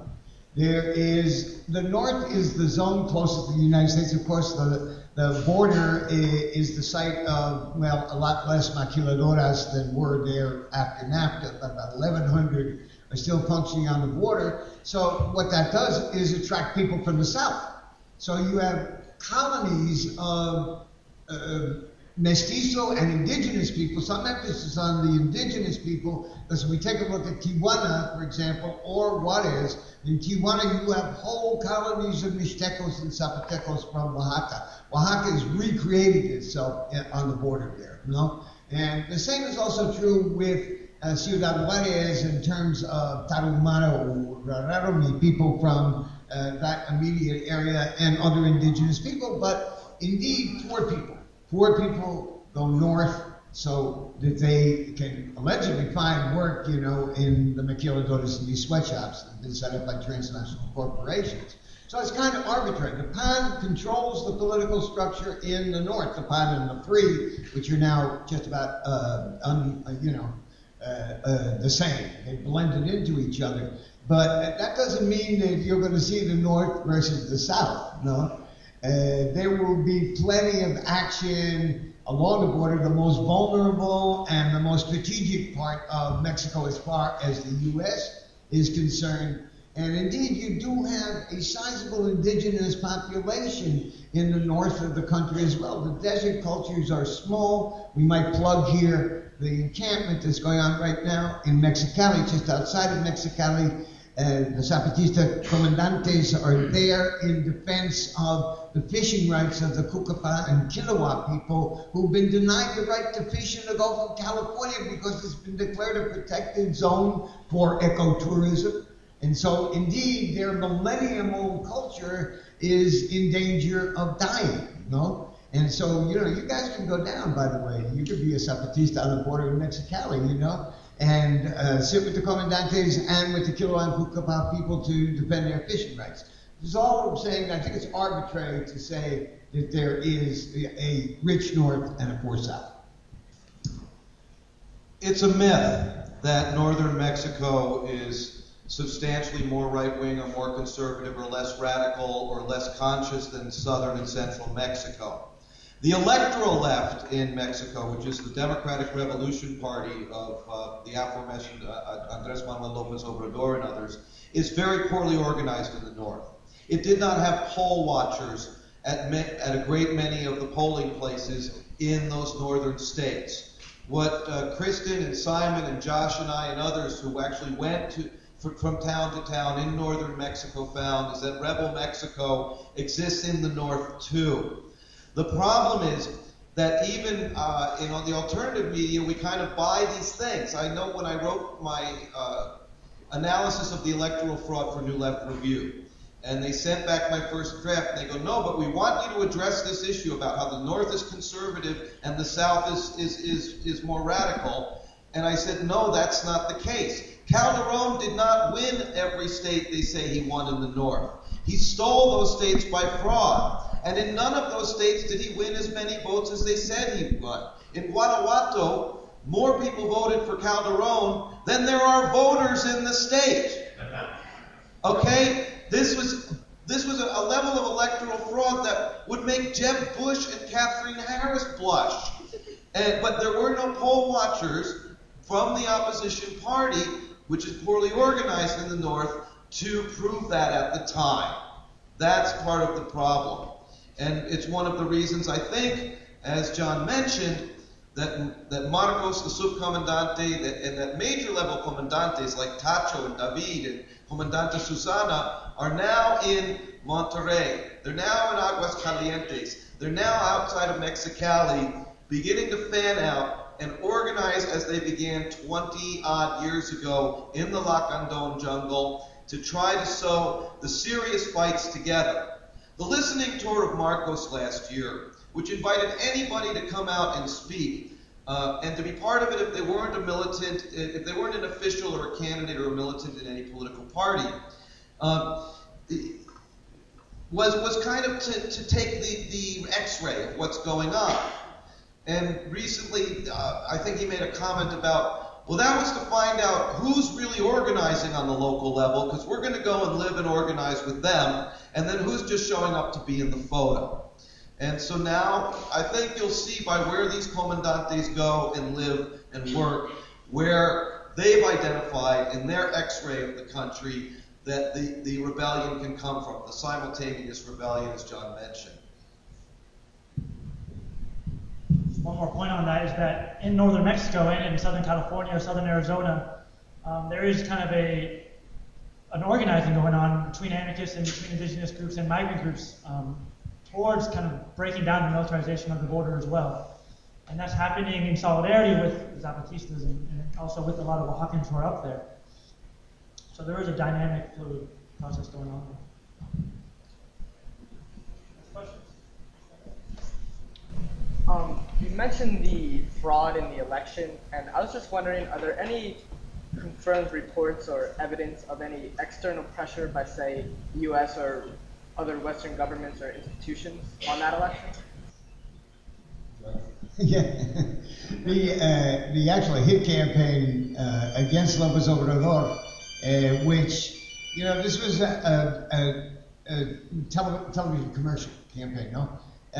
The north is the zone closest to the United States. Of course, the border is the site of, a lot less maquiladoras than were there after NAFTA, but about 1,100 are still functioning on the border. So what that does is attract people from the south. So you have colonies of mestizo and indigenous people, some emphasis on the indigenous people, because when we take a look at Tijuana, for example, or Juarez, in Tijuana you have whole colonies of Mixtecos and Zapotecos from Oaxaca. Oaxaca has recreated itself on the border there, And the same is also true with Ciudad Juarez in terms of Tarahumara or Rarámuri, people from that immediate area and other indigenous people, but indeed poor people. Poor people go north so that they can allegedly find work, you know, in the maquiladoras and these sweatshops that have been set up by transnational corporations. So it's kind of arbitrary. The PAN controls the political structure in the north, the PAN and the Free, which are now just about, the same. They blended into each other. But that doesn't mean that you're going to see the north versus the south, no? There will be plenty of action along the border, the most vulnerable and the most strategic part of Mexico as far as the U.S. is concerned. And indeed, you do have a sizable indigenous population in the north of the country as well. The desert cultures are small. We might plug here the encampment that's going on right now in Mexicali, just outside of Mexicali. The Zapatista comandantes are there in defense of the fishing rights of the Cucapa and Killua people who've been denied the right to fish in the Gulf of California because it's been declared a protected zone for ecotourism. And so, indeed, their millennium-old culture is in danger of dying, you know? And so, you know, you guys can go down, by the way. You could be a Zapatista on the border in Mexicali, you know, and sit with the comandantes and with the Killua and Cucapa people to defend their fishing rights. This is all I'm saying. I think it's arbitrary to say that there is a rich north and a poor south. It's a myth that northern Mexico is substantially more right-wing or more conservative or less radical or less conscious than southern and central Mexico. The electoral left in Mexico, which is the Democratic Revolution Party of the aforementioned Andrés Manuel López Obrador and others, is very poorly organized in the north. It did not have poll watchers at a great many of the polling places in those northern states. What Kristen and Simon and Josh and I and others who actually went from town to town in northern Mexico found is that rebel Mexico exists in the north too. The problem is that even in the alternative media, we kind of buy these things. I know when I wrote my analysis of the electoral fraud for New Left Review, and they sent back my first draft, and they go, no, but we want you to address this issue about how the north is conservative and the south is more radical. And I said, no, that's not the case. Calderon did not win every state they say he won in the north. He stole those states by fraud. And in none of those states did he win as many votes as they said he won. In Guanajuato, more people voted for Calderon than there are voters in the state. Okay? This was a level of electoral fraud that would make Jeb Bush and Catherine Harris blush. But there were no poll watchers from the opposition party, which is poorly organized in the north, to prove that at the time. That's part of the problem. And it's one of the reasons I think, as John mentioned, that Marcos, the subcomandante, and that major level comandantes like Tacho and David and Comandante Susana are now in Monterrey. They're now in Aguascalientes. They're now outside of Mexicali, beginning to fan out and organize as they began 20-odd years ago in the Lacandon jungle to try to sew the serious fights together. The listening tour of Marcos last year, which invited anybody to come out and speak, and to be part of it if they weren't a militant, if they weren't an official or a candidate or a militant in any political party, was kind of to take the x-ray of what's going on. And recently, I think he made a comment about, well, that was to find out who's really organizing on the local level, because we're going to go and live and organize with them, and then who's just showing up to be in the photo. And so now, I think you'll see by where these comandantes go and live and work, where they've identified in their x-ray of the country that the rebellion can come from, the simultaneous rebellion, as John mentioned. One more point on that is that in northern Mexico and in southern California or southern Arizona, there is kind of an organizing going on between anarchists and between indigenous groups and migrant groups towards kind of breaking down the militarization of the border as well. And that's happening in solidarity with Zapatistas and also with a lot of Oaxacans who are up there. So there is a dynamic, fluid process going on there. Questions? You mentioned the fraud in the election, and I was just wondering, are there any confirmed reports or evidence of any external pressure by, say, the U.S. or other Western governments or institutions on that election? Yeah, the actual hit campaign against López Obrador, which, you know, this was a television commercial campaign, no?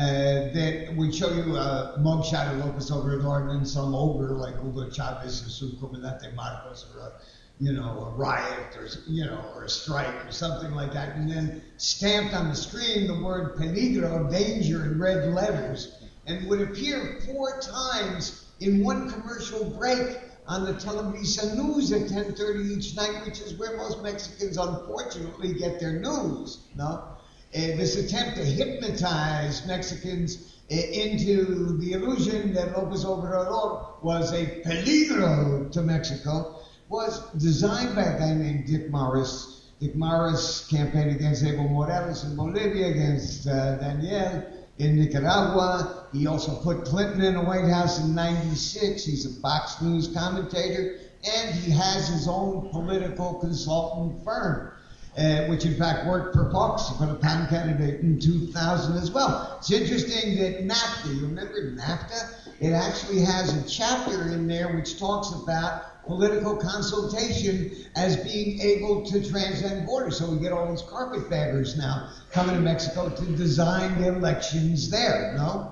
That would show you a mugshot of López Obrador and then some ogre like Hugo Chavez or su comandante Marcos, or a riot, or or a strike or something like that, and then stamped on the screen the word peligro, danger, in red letters, and would appear 4 times in one commercial break on the Televisa News at 10:30 each night, which is where most Mexicans unfortunately get their news. No, this attempt to hypnotize Mexicans into the illusion that López Obrador was a peligro to Mexico was designed by a guy named Dick Morris. Dick Morris campaigned against Evo Morales in Bolivia, against Daniel in Nicaragua. He also put Clinton in the White House in '96. He's a Fox News commentator, and he has his own political consultant firm, which in fact worked for Fox for the Penn candidate in 2000 as well. It's interesting that NAFTA, you remember NAFTA? It actually has a chapter in there which talks about political consultation as being able to transcend borders. So we get all these carpetbaggers now coming to Mexico to design the elections there, no?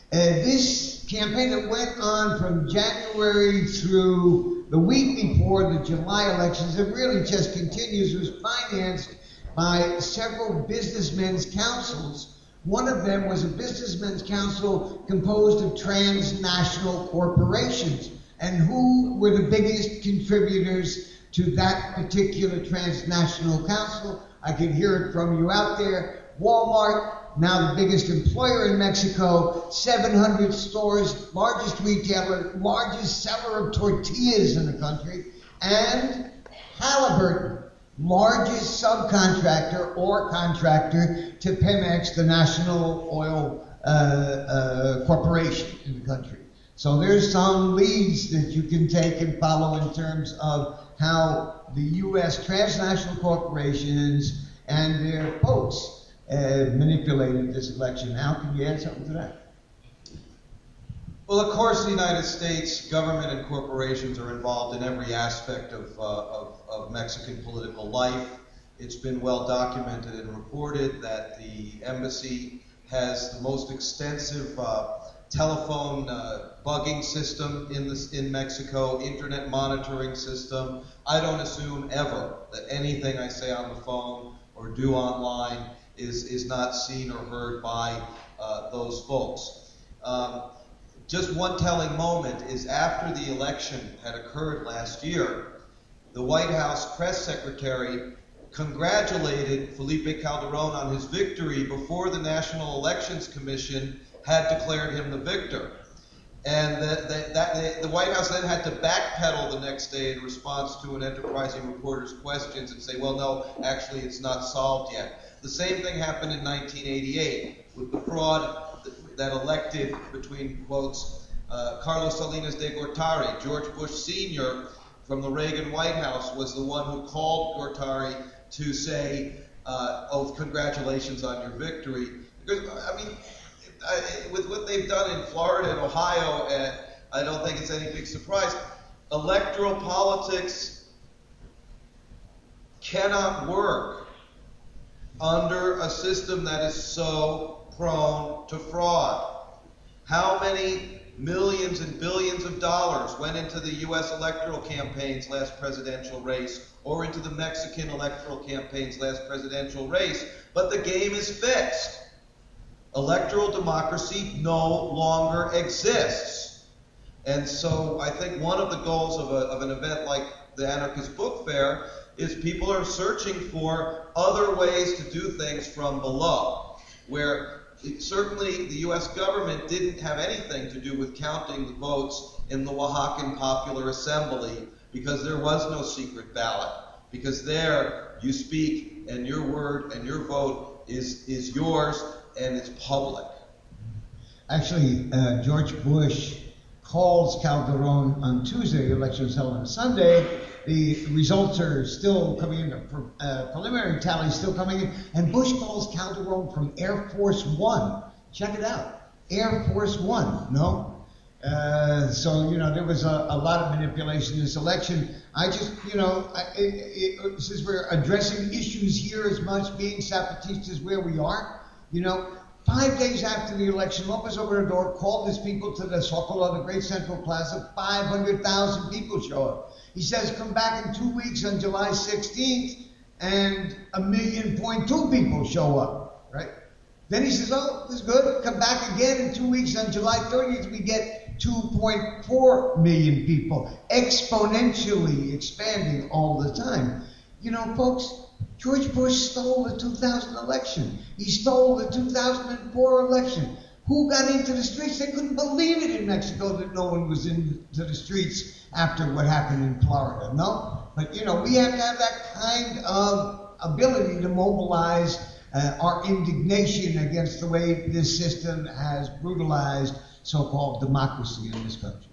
This campaign that went on from January through the week before the July elections, it really just continues, was financed by several businessmen's councils. One of them was a businessmen's council composed of transnational corporations. And who were the biggest contributors to that particular transnational council? I can hear it from you out there. Walmart, now the biggest employer in Mexico, 700 stores, largest retailer, largest seller of tortillas in the country, and Halliburton, largest subcontractor or contractor to Pemex, the national oil corporation in the country. So there's some leads that you can take and follow in terms of how the U.S. transnational corporations and their folks manipulated this election. Al, can you add something to that? Well, of course, the United States government and corporations are involved in every aspect of Mexican political life. It's been well documented and reported that the embassy has the most extensive telephone bugging system in Mexico, internet monitoring system. I don't assume ever that anything I say on the phone or do online is not seen or heard by those folks. Just one telling moment is after the election had occurred last year, the White House press secretary congratulated Felipe Calderón on his victory before the National Elections Commission had declared him the victor. And the White House then had to backpedal the next day in response to an enterprising reporter's questions and say, well, no, actually it's not solved yet. The same thing happened in 1988 with the fraud that elected, between quotes, Carlos Salinas de Gortari. George Bush Sr. from the Reagan White House was the one who called Gortari to say, oh, congratulations on your victory. Because, I mean, with what they've done in Florida and Ohio, I don't think it's any big surprise. Electoral politics cannot work under a system that is so prone to fraud. How many millions and billions of dollars went into the U.S. electoral campaigns last presidential race, or into the Mexican electoral campaigns last presidential race? But the game is fixed. Electoral democracy no longer exists. And so I think one of the goals of an event like the Anarchist Book Fair is people are searching for other ways to do things from below, where certainly the U.S. government didn't have anything to do with counting the votes in the Oaxacan Popular Assembly, because there was no secret ballot, because there you speak and your word and your vote is yours and it's public. Actually, George Bush calls Calderon on Tuesday. The election was held on Sunday. The results are still coming in, the preliminary tally is still coming in, and Bush calls Calderon from Air Force One. Check it out, Air Force One, no? So, there was a lot of manipulation in this election. I just, since we're addressing issues here as much, being Zapatistas where we are, 5 days after the election, Lopez Obrador called his people to the Zócalo, the Great Central Plaza. 500,000 people show up. He says, come back in 2 weeks on July 16th, and 1.2 million people show up, right? Then he says, oh, this is good. Come back again in 2 weeks on July 30th, we get 2.4 million people, exponentially expanding all the time. Folks, George Bush stole the 2000 election. He stole the 2004 election. Who got into the streets? They couldn't believe it in Mexico that no one was into the streets after what happened in Florida. No? But, we have to have that kind of ability to mobilize our indignation against the way this system has brutalized so-called democracy in this country.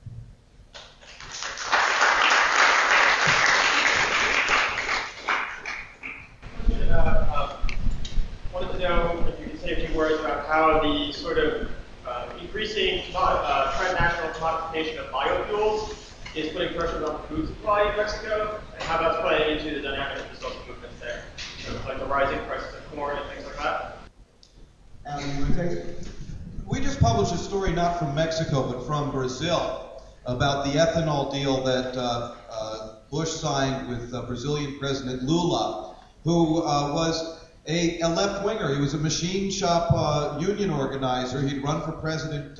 Wanted to know if you could say a few words about how the sort of increasing transnational commodification of biofuels is putting pressure on the food supply in Mexico, and how that's playing into the dynamics of the social movements there. Like the rising prices of corn and things like that. Alan, you want to take it? We just published a story not from Mexico but from Brazil about the ethanol deal that Bush signed with Brazilian President Lula, who was a left-winger. He was a machine shop union organizer. He'd run for president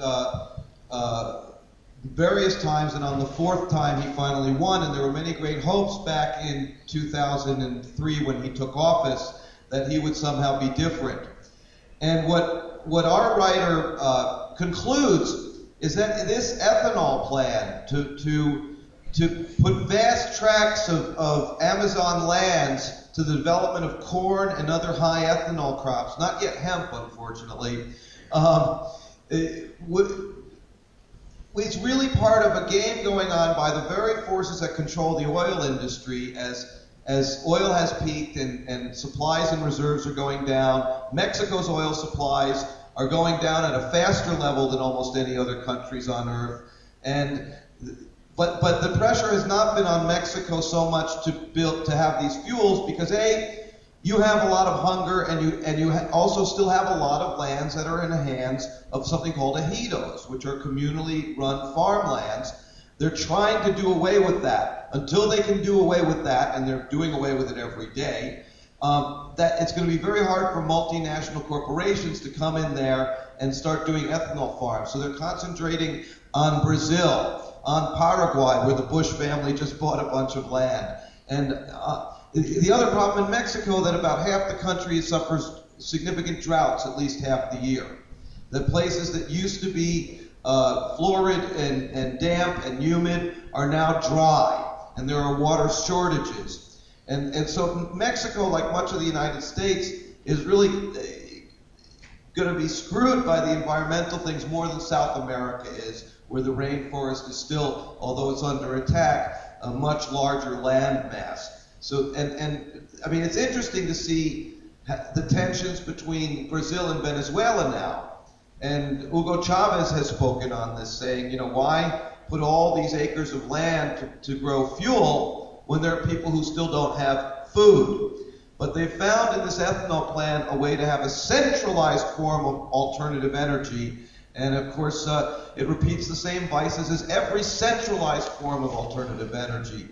various times, and on the fourth time he finally won, and there were many great hopes back in 2003 when he took office that he would somehow be different. And what our writer concludes is that this ethanol plan to put vast tracts of Amazon lands to the development of corn and other high ethanol crops, not yet hemp, unfortunately, it's really part of a game going on by the very forces that control the oil industry as oil has peaked and supplies and reserves are going down. Mexico's oil supplies are going down at a faster level than almost any other countries on earth. But the pressure has not been on Mexico so much to have these fuels because you have a lot of hunger and you also still have a lot of lands that are in the hands of something called ejidos, which are communally run farmlands. They're trying to do away with that. Until they can do away with that, and they're doing away with it every day, that it's going to be very hard for multinational corporations to come in there and start doing ethanol farms. So they're concentrating on Brazil, on Paraguay, where the Bush family just bought a bunch of land. And the other problem in Mexico, that about half the country suffers significant droughts at least half the year. The places that used to be florid and damp and humid are now dry, and there are water shortages. And so Mexico, like much of the United States, is really going to be screwed by the environmental things more than South America is, where the rainforest is still, although it's under attack, a much larger land mass. So, and I mean, it's interesting to see the tensions between Brazil and Venezuela now. And Hugo Chavez has spoken on this, saying, why put all these acres of land to grow fuel when there are people who still don't have food? But they found in this ethanol plan a way to have a centralized form of alternative energy. And of course, it repeats the same vices as every centralized form of alternative energy.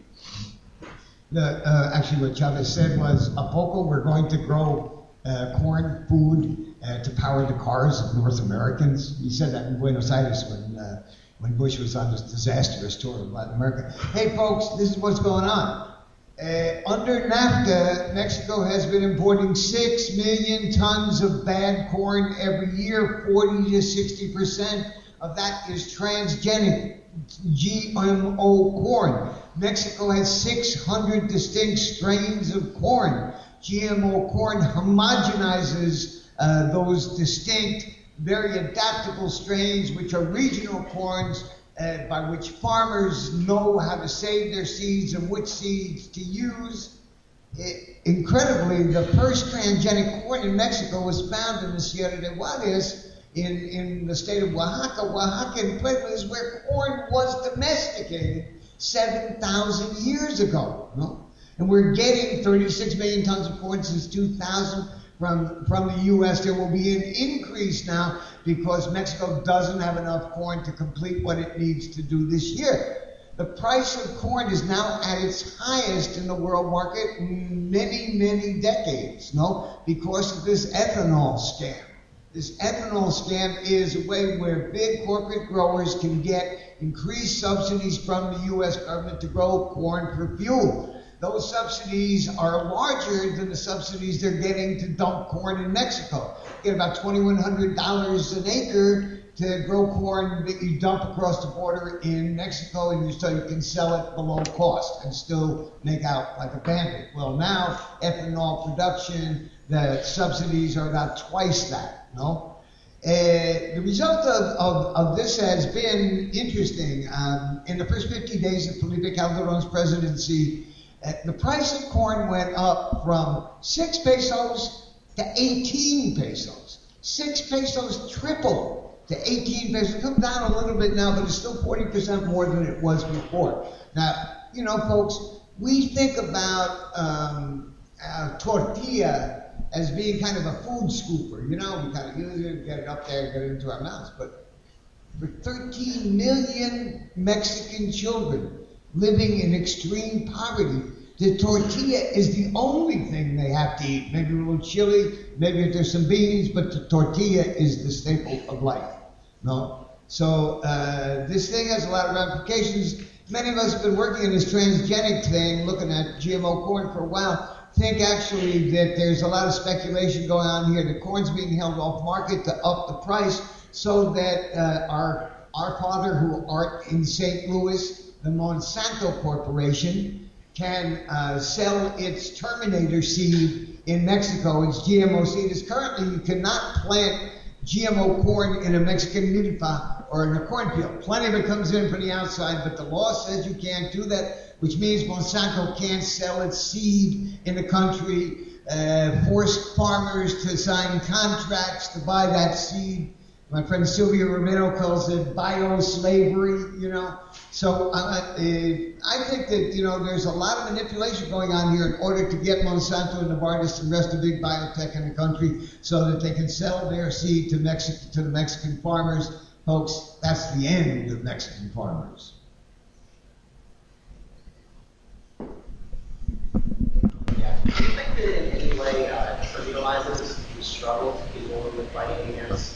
Actually, what Chavez said was, a poco, we're going to grow corn, food, to power the cars of North Americans. He said that in Buenos Aires when Bush was on this disastrous tour of Latin America. Hey, folks, this is what's going on. Under NAFTA, Mexico has been importing 6 million tons of bad corn every year. 40 to 60% of that is transgenic GMO corn. Mexico has 600 distinct strains of corn. GMO corn homogenizes those distinct, very adaptable strains, which are regional corns, by which farmers know how to save their seeds and which seeds to use. Incredibly, the first transgenic corn in Mexico was found in the Sierra de Juarez in the state of Oaxaca. Oaxaca in Puebla is where corn was domesticated 7,000 years ago. No? And we're getting 36 million tons of corn since 2000 from the U.S. There will be an increase now because Mexico doesn't have enough corn to complete what it needs to do this year. The price of corn is now at its highest in the world market in many, many decades, no? Because of this ethanol scam. This ethanol scam is a way where big corporate growers can get increased subsidies from the U.S. government to grow corn for fuel. Those subsidies are larger than the subsidies they're getting to dump corn in Mexico. You get about $2,100 an acre to grow corn that you dump across the border in Mexico, and so you can sell it below cost and still make out like a bandit. Well, now ethanol production, the subsidies are about twice that. No, the result of this has been interesting. In the first 50 days of Felipe Calderon's presidency, the price of corn went up from 6 pesos to 18 pesos. 6 pesos tripled to 18 pesos. Come down a little bit now, but it's still 40% more than it was before. Now, you know, folks, we think about tortilla as being kind of a food scooper. You know, we kind of use it, get it up there, get it into our mouths. But for 13 million Mexican children living in extreme poverty, the tortilla is the only thing they have to eat. Maybe a little chili, maybe if there's some beans, but the tortilla is the staple of life. No? So this thing has a lot of ramifications. Many of us have been working on this transgenic thing, looking at GMO corn for a while. Think actually that there's a lot of speculation going on here. The corn's being held off market to up the price so that our father who art in St. Louis, the Monsanto Corporation, can sell its Terminator seed in Mexico. Its GMO seed is currently, you cannot plant GMO corn in a Mexican milpa or in a cornfield. Plenty of it comes in from the outside, but the law says you can't do that, which means Monsanto can't sell its seed in the country, force farmers to sign contracts to buy that seed. My friend Silvia Romero calls it bio-slavery, you know. So I think that, you know, there's a lot of manipulation going on here in order to get Monsanto and Novartis and the rest of big biotech in the country so that they can sell their seed to the Mexican farmers. Folks, that's the end of Mexican farmers. Yeah. Do you think that in any way trivializes the struggles people have been fighting against,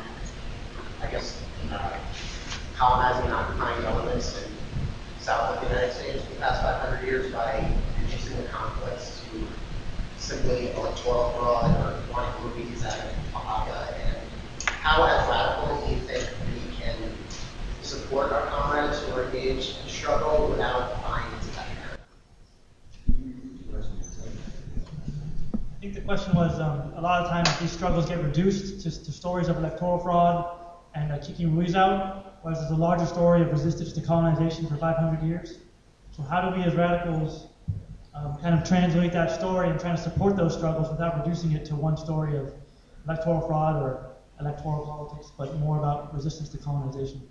colonizing and occupying elements in south of the United States for the past 500 years by reducing the conflicts to simply electoral fraud or wanting movies out of Oaxaca? And how, as radicals, do you think we can support our comrades who are engaged in struggle without buying into that narrative? I think the question was, a lot of times these struggles get reduced to stories of electoral fraud and kicking Ruiz out, whereas there's a larger story of resistance to colonization for 500 years. So how do we as radicals kind of translate that story and try to support those struggles without reducing it to one story of electoral fraud or electoral politics, but more about resistance to colonization?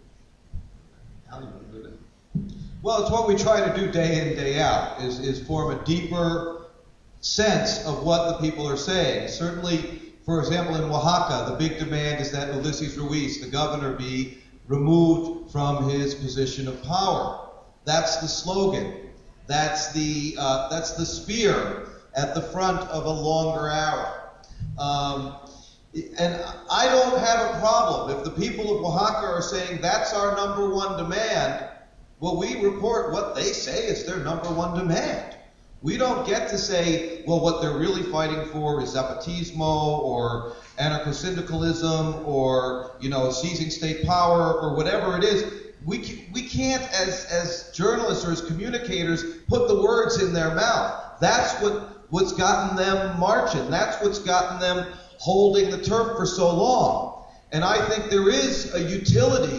Well, it's what we try to do day in, day out, is form a deeper sense of what the people are saying. Certainly, for example, in Oaxaca, the big demand is that Ulises Ruiz, the governor, be removed from his position of power. That's the slogan. That's the spear at the front of a longer arrow. And I don't have a problem if the people of Oaxaca are saying that's our number one demand. Well, we report what they say is their number one demand. We don't get to say, well, what they're really fighting for is zapatismo or anarcho-syndicalism or, seizing state power or whatever it is. We can't, as journalists or as communicators, put the words in their mouth. That's what's gotten them marching. That's what's gotten them holding the turf for so long. And I think there is a utility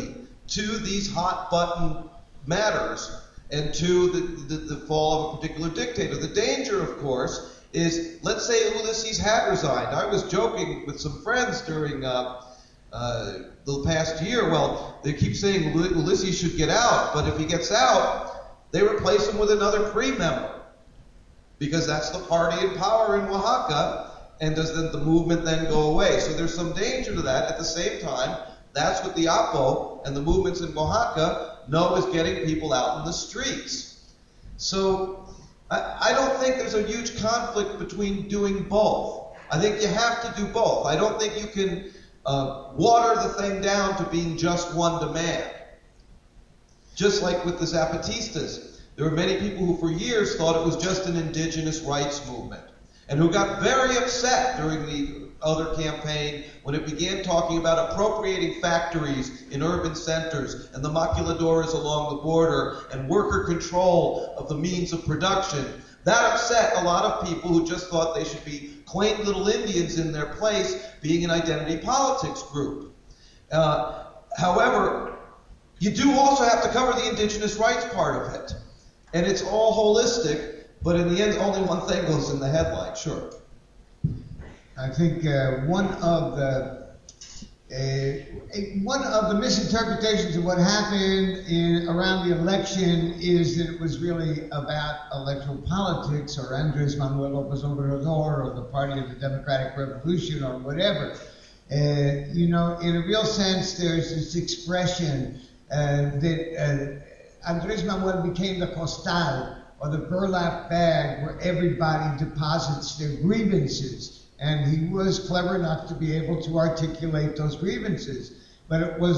to these hot button matters and to the fall of a particular dictator. The danger, of course, is, let's say Ulysses had resigned. I was joking with some friends during the past year. Well, they keep saying Ulysses should get out, but if he gets out, they replace him with another PRI member, because that's the party in power in Oaxaca, and does the movement then go away? So there's some danger to that. At the same time, that's what the APO and the movements in Oaxaca know is getting people out in the streets. So I don't think there's a huge conflict between doing both. I think you have to do both. I don't think you can water the thing down to being just one demand. Just like with the Zapatistas, there were many people who for years thought it was just an indigenous rights movement, and who got very upset during the other campaign when it began talking about appropriating factories in urban centers and the maquiladoras along the border and worker control of the means of production. That upset a lot of people who just thought they should be quaint little Indians in their place, being an identity politics group. However, you do also have to cover the indigenous rights part of it. And it's all holistic, but in the end, only one thing goes in the headline, sure. I think one of the misinterpretations of what happened around the election is that it was really about electoral politics or Andrés Manuel López Obrador or the Party of the Democratic Revolution or whatever. In a real sense, there's this expression that Andrés Manuel became the costal, or the burlap bag where everybody deposits their grievances. And he was clever enough to be able to articulate those grievances. But it was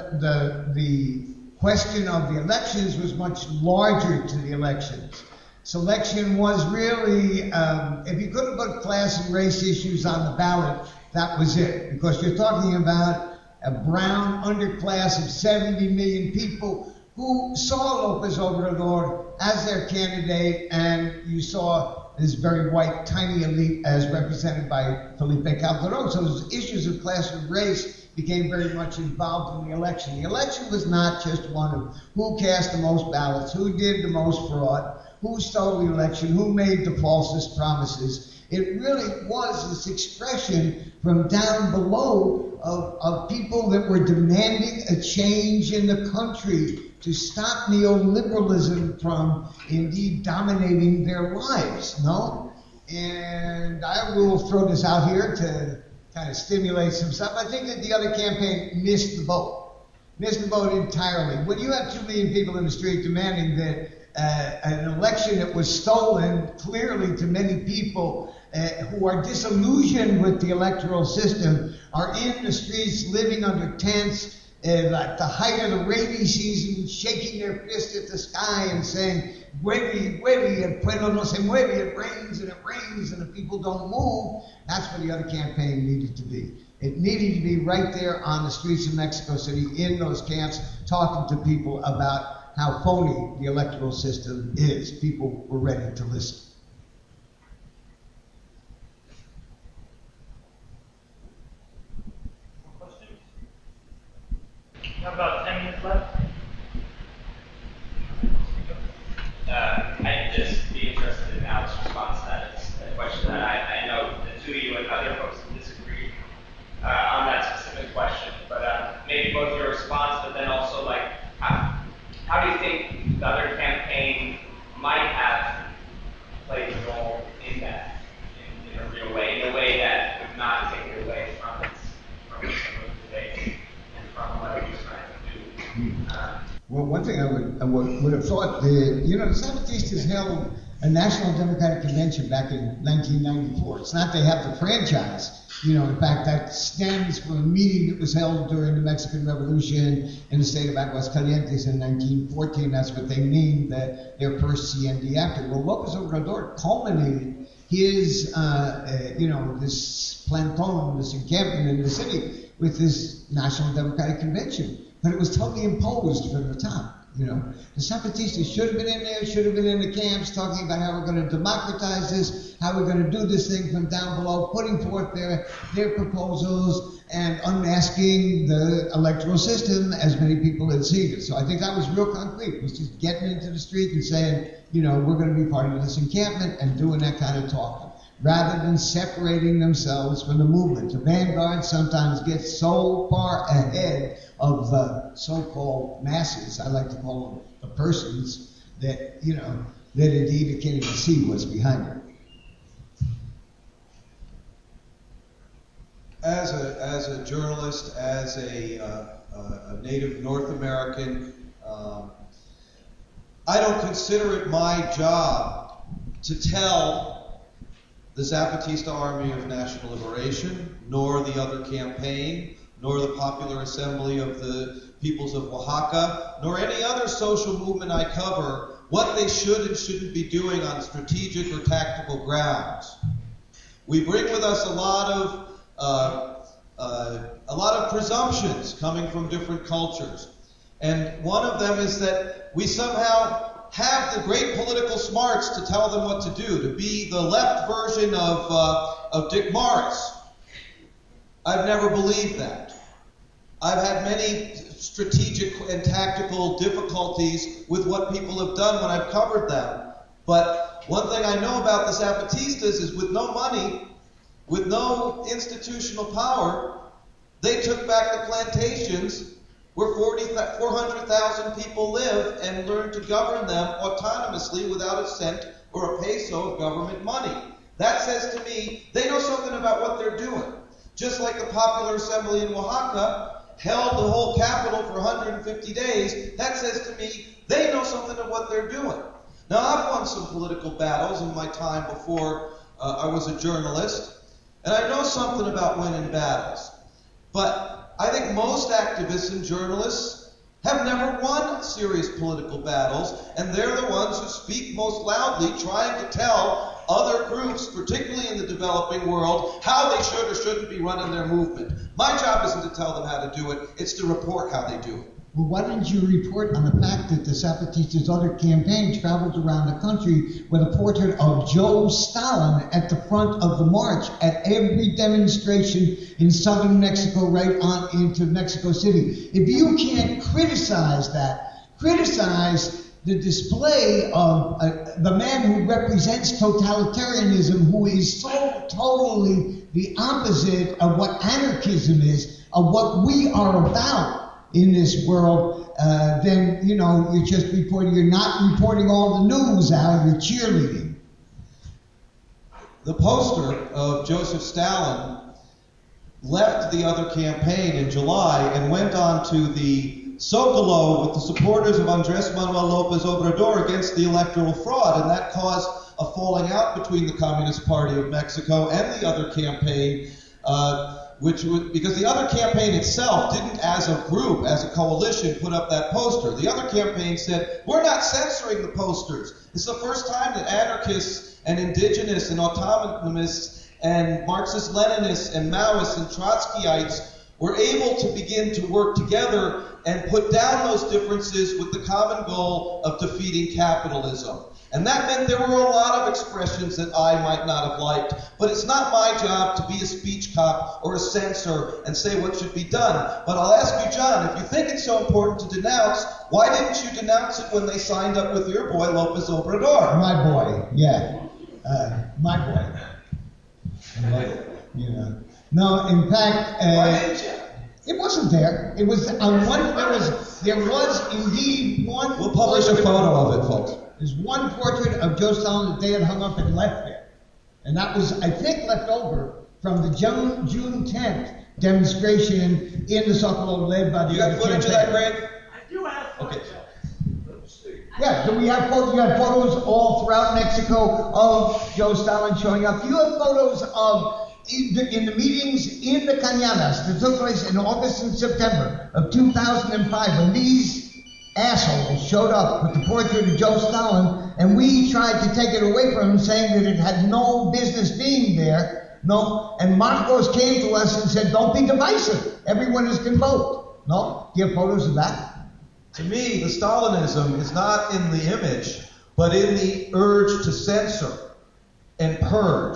the question of the elections was much larger to the elections. Selection was really, if you couldn't put class and race issues on the ballot, that was it. Because you're talking about a brown underclass of 70 million people who saw López Obrador as their candidate, and you saw this very white, tiny elite as represented by Felipe Calderón. So those issues of class and race became very much involved in the election. The election was not just one of who cast the most ballots, who did the most fraud, who stole the election, who made the falsest promises. It really was this expression from down below of people that were demanding a change in the country to stop neoliberalism from indeed dominating their lives, no? And I will throw this out here to kind of stimulate some stuff. I think that the other campaign missed the boat entirely. When you have 2 million people in the street demanding that an election that was stolen clearly to many people who are disillusioned with the electoral system are in the streets living under tents at the height of the rainy season, shaking their fist at the sky and saying, "Llueve, llueve, el pueblo no se mueve," it rains and the people don't move. That's what the other campaign needed to be. It needed to be right there on the streets of Mexico City, in those camps, talking to people about how phony the electoral system is. People were ready to listen. We have about 10 minutes left. I'd just be interested in Alex's response to that. It's a question that I know the two of you and other folks disagree on that specific question. But maybe both your response, but then also like how do you think the other campaign might have played a role in that in a real way, in a way that would not take it away from some of the debate and from what it was trying to do? Well, one thing I would have thought, the Zapatistas held a National Democratic Convention back in 1994. It's not they have the franchise. In fact, that stems from a meeting that was held during the Mexican Revolution in the state of Aguascalientes in 1914. That's what they named their first CND after. Well, López Obrador culminated his, this plantón, this encampment in the city with this National Democratic Convention. But it was totally imposed from the top. You know, the Zapatistas should have been in there, should have been in the camps talking about how we're going to democratize this, how we're going to do this thing from down below, putting forth their proposals and unmasking the electoral system as many people had seen it. So I think that was real concrete. It was just getting into the street and saying, you know, we're going to be part of this encampment and doing that kind of talking, rather than separating themselves from the movement. The vanguard sometimes gets so far ahead of the so-called masses, I like to call them the persons, that, you know, that indeed you can't even see what's behind it. As a journalist, as a native North American, I don't consider it my job to tell the Zapatista Army of National Liberation, nor the other campaign, nor the Popular Assembly of the Peoples of Oaxaca, nor any other social movement I cover, what they should and shouldn't be doing on strategic or tactical grounds. We bring with us a lot of presumptions coming from different cultures. And one of them is that we somehow have the great political smarts to tell them what to do, to be the left version of Dick Morris. I've never believed that. I've had many strategic and tactical difficulties with what people have done when I've covered them. But one thing I know about the Zapatistas is with no money, with no institutional power, they took back the plantations where 400,000 people live and learned to govern them autonomously without a cent or a peso of government money. That says to me, they know something about what they're doing. Just like the Popular Assembly in Oaxaca held the whole capital for 150 days, that says to me, they know something of what they're doing. Now, I've won some political battles in my time before I was a journalist, and I know something about winning battles. But I think most activists and journalists have never won serious political battles, and they're the ones who speak most loudly, trying to tell other groups, particularly in the developing world, how they should or shouldn't be running their movement. My job isn't to tell them how to do it, it's to report how they do it. Well, why didn't you report on the fact that the Zapatistas' other campaign traveled around the country with a portrait of Joe Stalin at the front of the march at every demonstration in southern Mexico right on into Mexico City? If you can't criticize that, criticize the display of the man who represents totalitarianism, who is so totally the opposite of what anarchism is, of what we are about in this world, then, you know, you're just reporting, you're not reporting all the news out, you're cheerleading. The poster of Joseph Stalin left the other campaign in July and went on to the Zocalo with the supporters of Andrés Manuel López Obrador against the electoral fraud, and that caused a falling out between the Communist Party of Mexico and the other campaign, because the other campaign itself didn't, as a group, as a coalition, put up that poster. The other campaign said, we're not censoring the posters. It's the first time that anarchists and indigenous and autonomists and Marxist-Leninists and Maoists and Trotskyites were able to begin to work together and put down those differences with the common goal of defeating capitalism. And that meant there were a lot of expressions that I might not have liked, but it's not my job to be a speech cop or a censor and say what should be done. But I'll ask you, John, if you think it's so important to denounce, why didn't you denounce it when they signed up with your boy, López Obrador? My boy, yeah. My boy. You know. No, in fact, Why didn't you? it wasn't there. It was on one. There was indeed one. We'll publish a photo of it, folks. There's one portrait of Joe Stalin that they had hung up and left there, and that was, I think, left over from the June 10th demonstration in the Zocalo led by the. You got footage of that, Greg? I do have footage. Okay. Yeah, so we have photos. You have photos all throughout Mexico of Joe Stalin showing up. You have photos of in the meetings in the Cañadas that took place in August and September of 2005 when these assholes showed up with the portrait of Joe Stalin, and we tried to take it away from him, saying that it had no business being there. No, and Marcos came to us and said, "Don't be divisive. Everyone can vote." No, do you have photos of that? To me, the Stalinism is not in the image, but in the urge to censor and purge.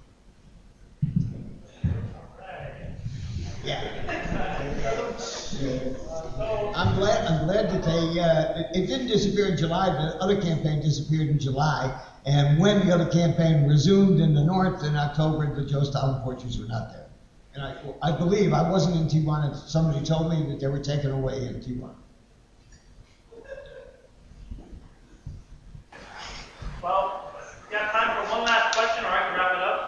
Yeah. I'm glad that it didn't disappear in July. The other campaign disappeared in July, and when the other campaign resumed in the north in October, the Joe Stalin portraits were not there. And I believe I wasn't in Tijuana. Somebody told me that they were taken away in Tijuana. Well, we got time for one last question, or I can wrap it up.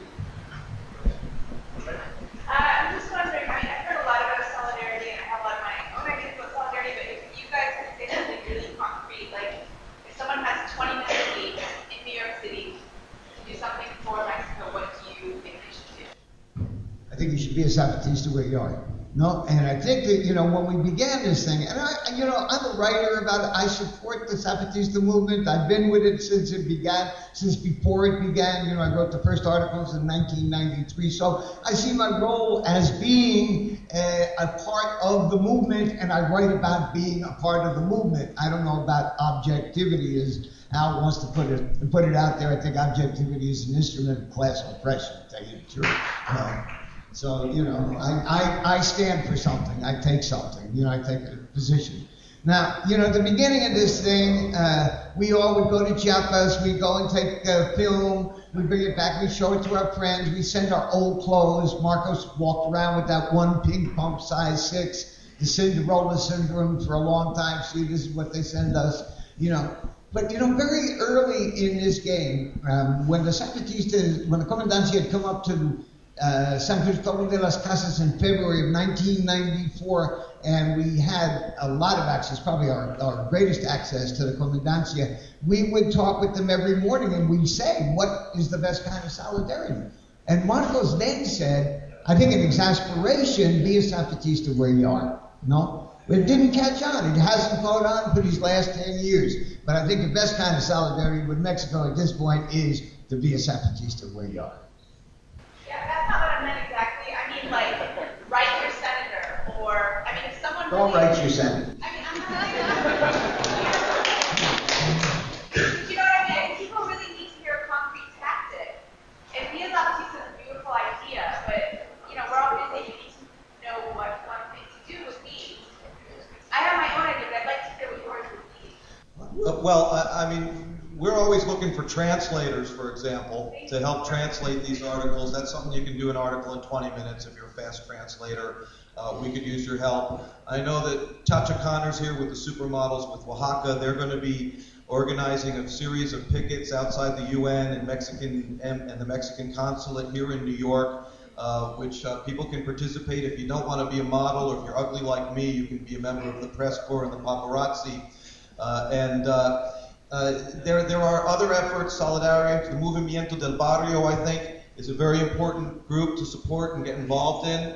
I'm just wondering, I mean, I've heard a lot about solidarity, and I have a lot of my own ideas about solidarity, but if you guys could say something really concrete, like if someone has 20 minutes a week in New York City to do something for Mexico, what do you think they should do? I think you should be a Zapatista where you are. No, and I think that, when we began this thing, and I'm a writer about it. I support the Zapatista movement. I've been with it since it began, since before it began. I wrote the first articles in 1993. So I see my role as being a part of the movement, and I write about being a part of the movement. I don't know about objectivity, as Al wants to put it out there. I think objectivity is an instrument of class oppression, to tell you the truth. So, I stand for something. I take something. I take a position. Now, at the beginning of this thing, we all would go to Chiapas. We go and take film. We bring it back. We show it to our friends. We send our old clothes. Marcos walked around with that one pink pump size 6, the Cinderella syndrome for a long time. See, this is what they send us, But, very early in this game, when the Zapatistas, when the Comandancia had come up to San Cristobal de las Casas in February of 1994, and we had a lot of access, probably our greatest access to the Comandancia. We would talk with them every morning, and we'd say, what is the best kind of solidarity? And Marcos then said, I think in exasperation, be a Zapatista where you are. No? But it didn't catch on. It hasn't caught on for these last 10 years. But I think the best kind of solidarity with Mexico at this point is to be a Zapatista where you are. Yeah, that's not what I meant exactly. I mean, like, write your senator, or, if someone Don't really... write your senator. I'm not... But you know what I mean? People really need to hear a concrete tactic. And Via Zapatista is a beautiful idea, but, we're all busy. We need to know what one thing to do with these. I have my own idea, but I'd like to hear what yours would be. We're always looking for translators, for example, to help translate these articles. That's something you can do an article in 20 minutes if you're a fast translator. We could use your help. I know that Chacha Connor's here with the Supermodels with Oaxaca. They're going to be organizing a series of pickets outside the UN and the Mexican consulate here in New York, which people can participate. If you don't want to be a model, or if you're ugly like me, you can be a member of the press corps and the paparazzi. There are other efforts. Solidaria, the Movimiento del Barrio, I think, is a very important group to support and get involved in.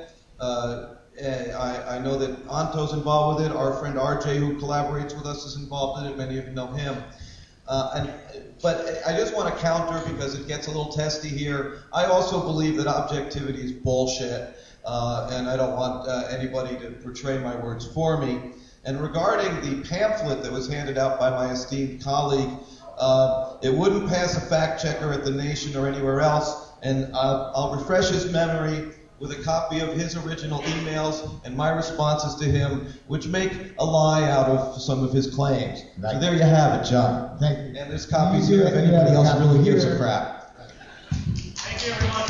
I know that Anto's involved with it. Our friend RJ, who collaborates with us, is involved in it. Many of you know him. But I just want to counter, because it gets a little testy here. I also believe that objectivity is bullshit, and I don't want anybody to portray my words for me. And regarding the pamphlet that was handed out by my esteemed colleague, it wouldn't pass a fact checker at The Nation or anywhere else. And I'll refresh his memory with a copy of his original emails and my responses to him, which make a lie out of some of his claims. Right. So there you have it, John. Thank you. And there's copies here if anybody else really gives a crap. Thank you, everyone.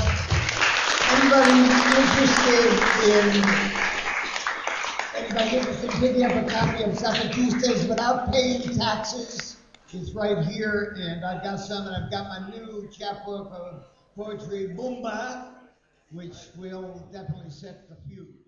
Anybody interested in picking up a copy of Zapatistas without paying taxes? It's right here, and I've got some, and I've got my new chapbook of poetry, Bumba, which will definitely set the feud.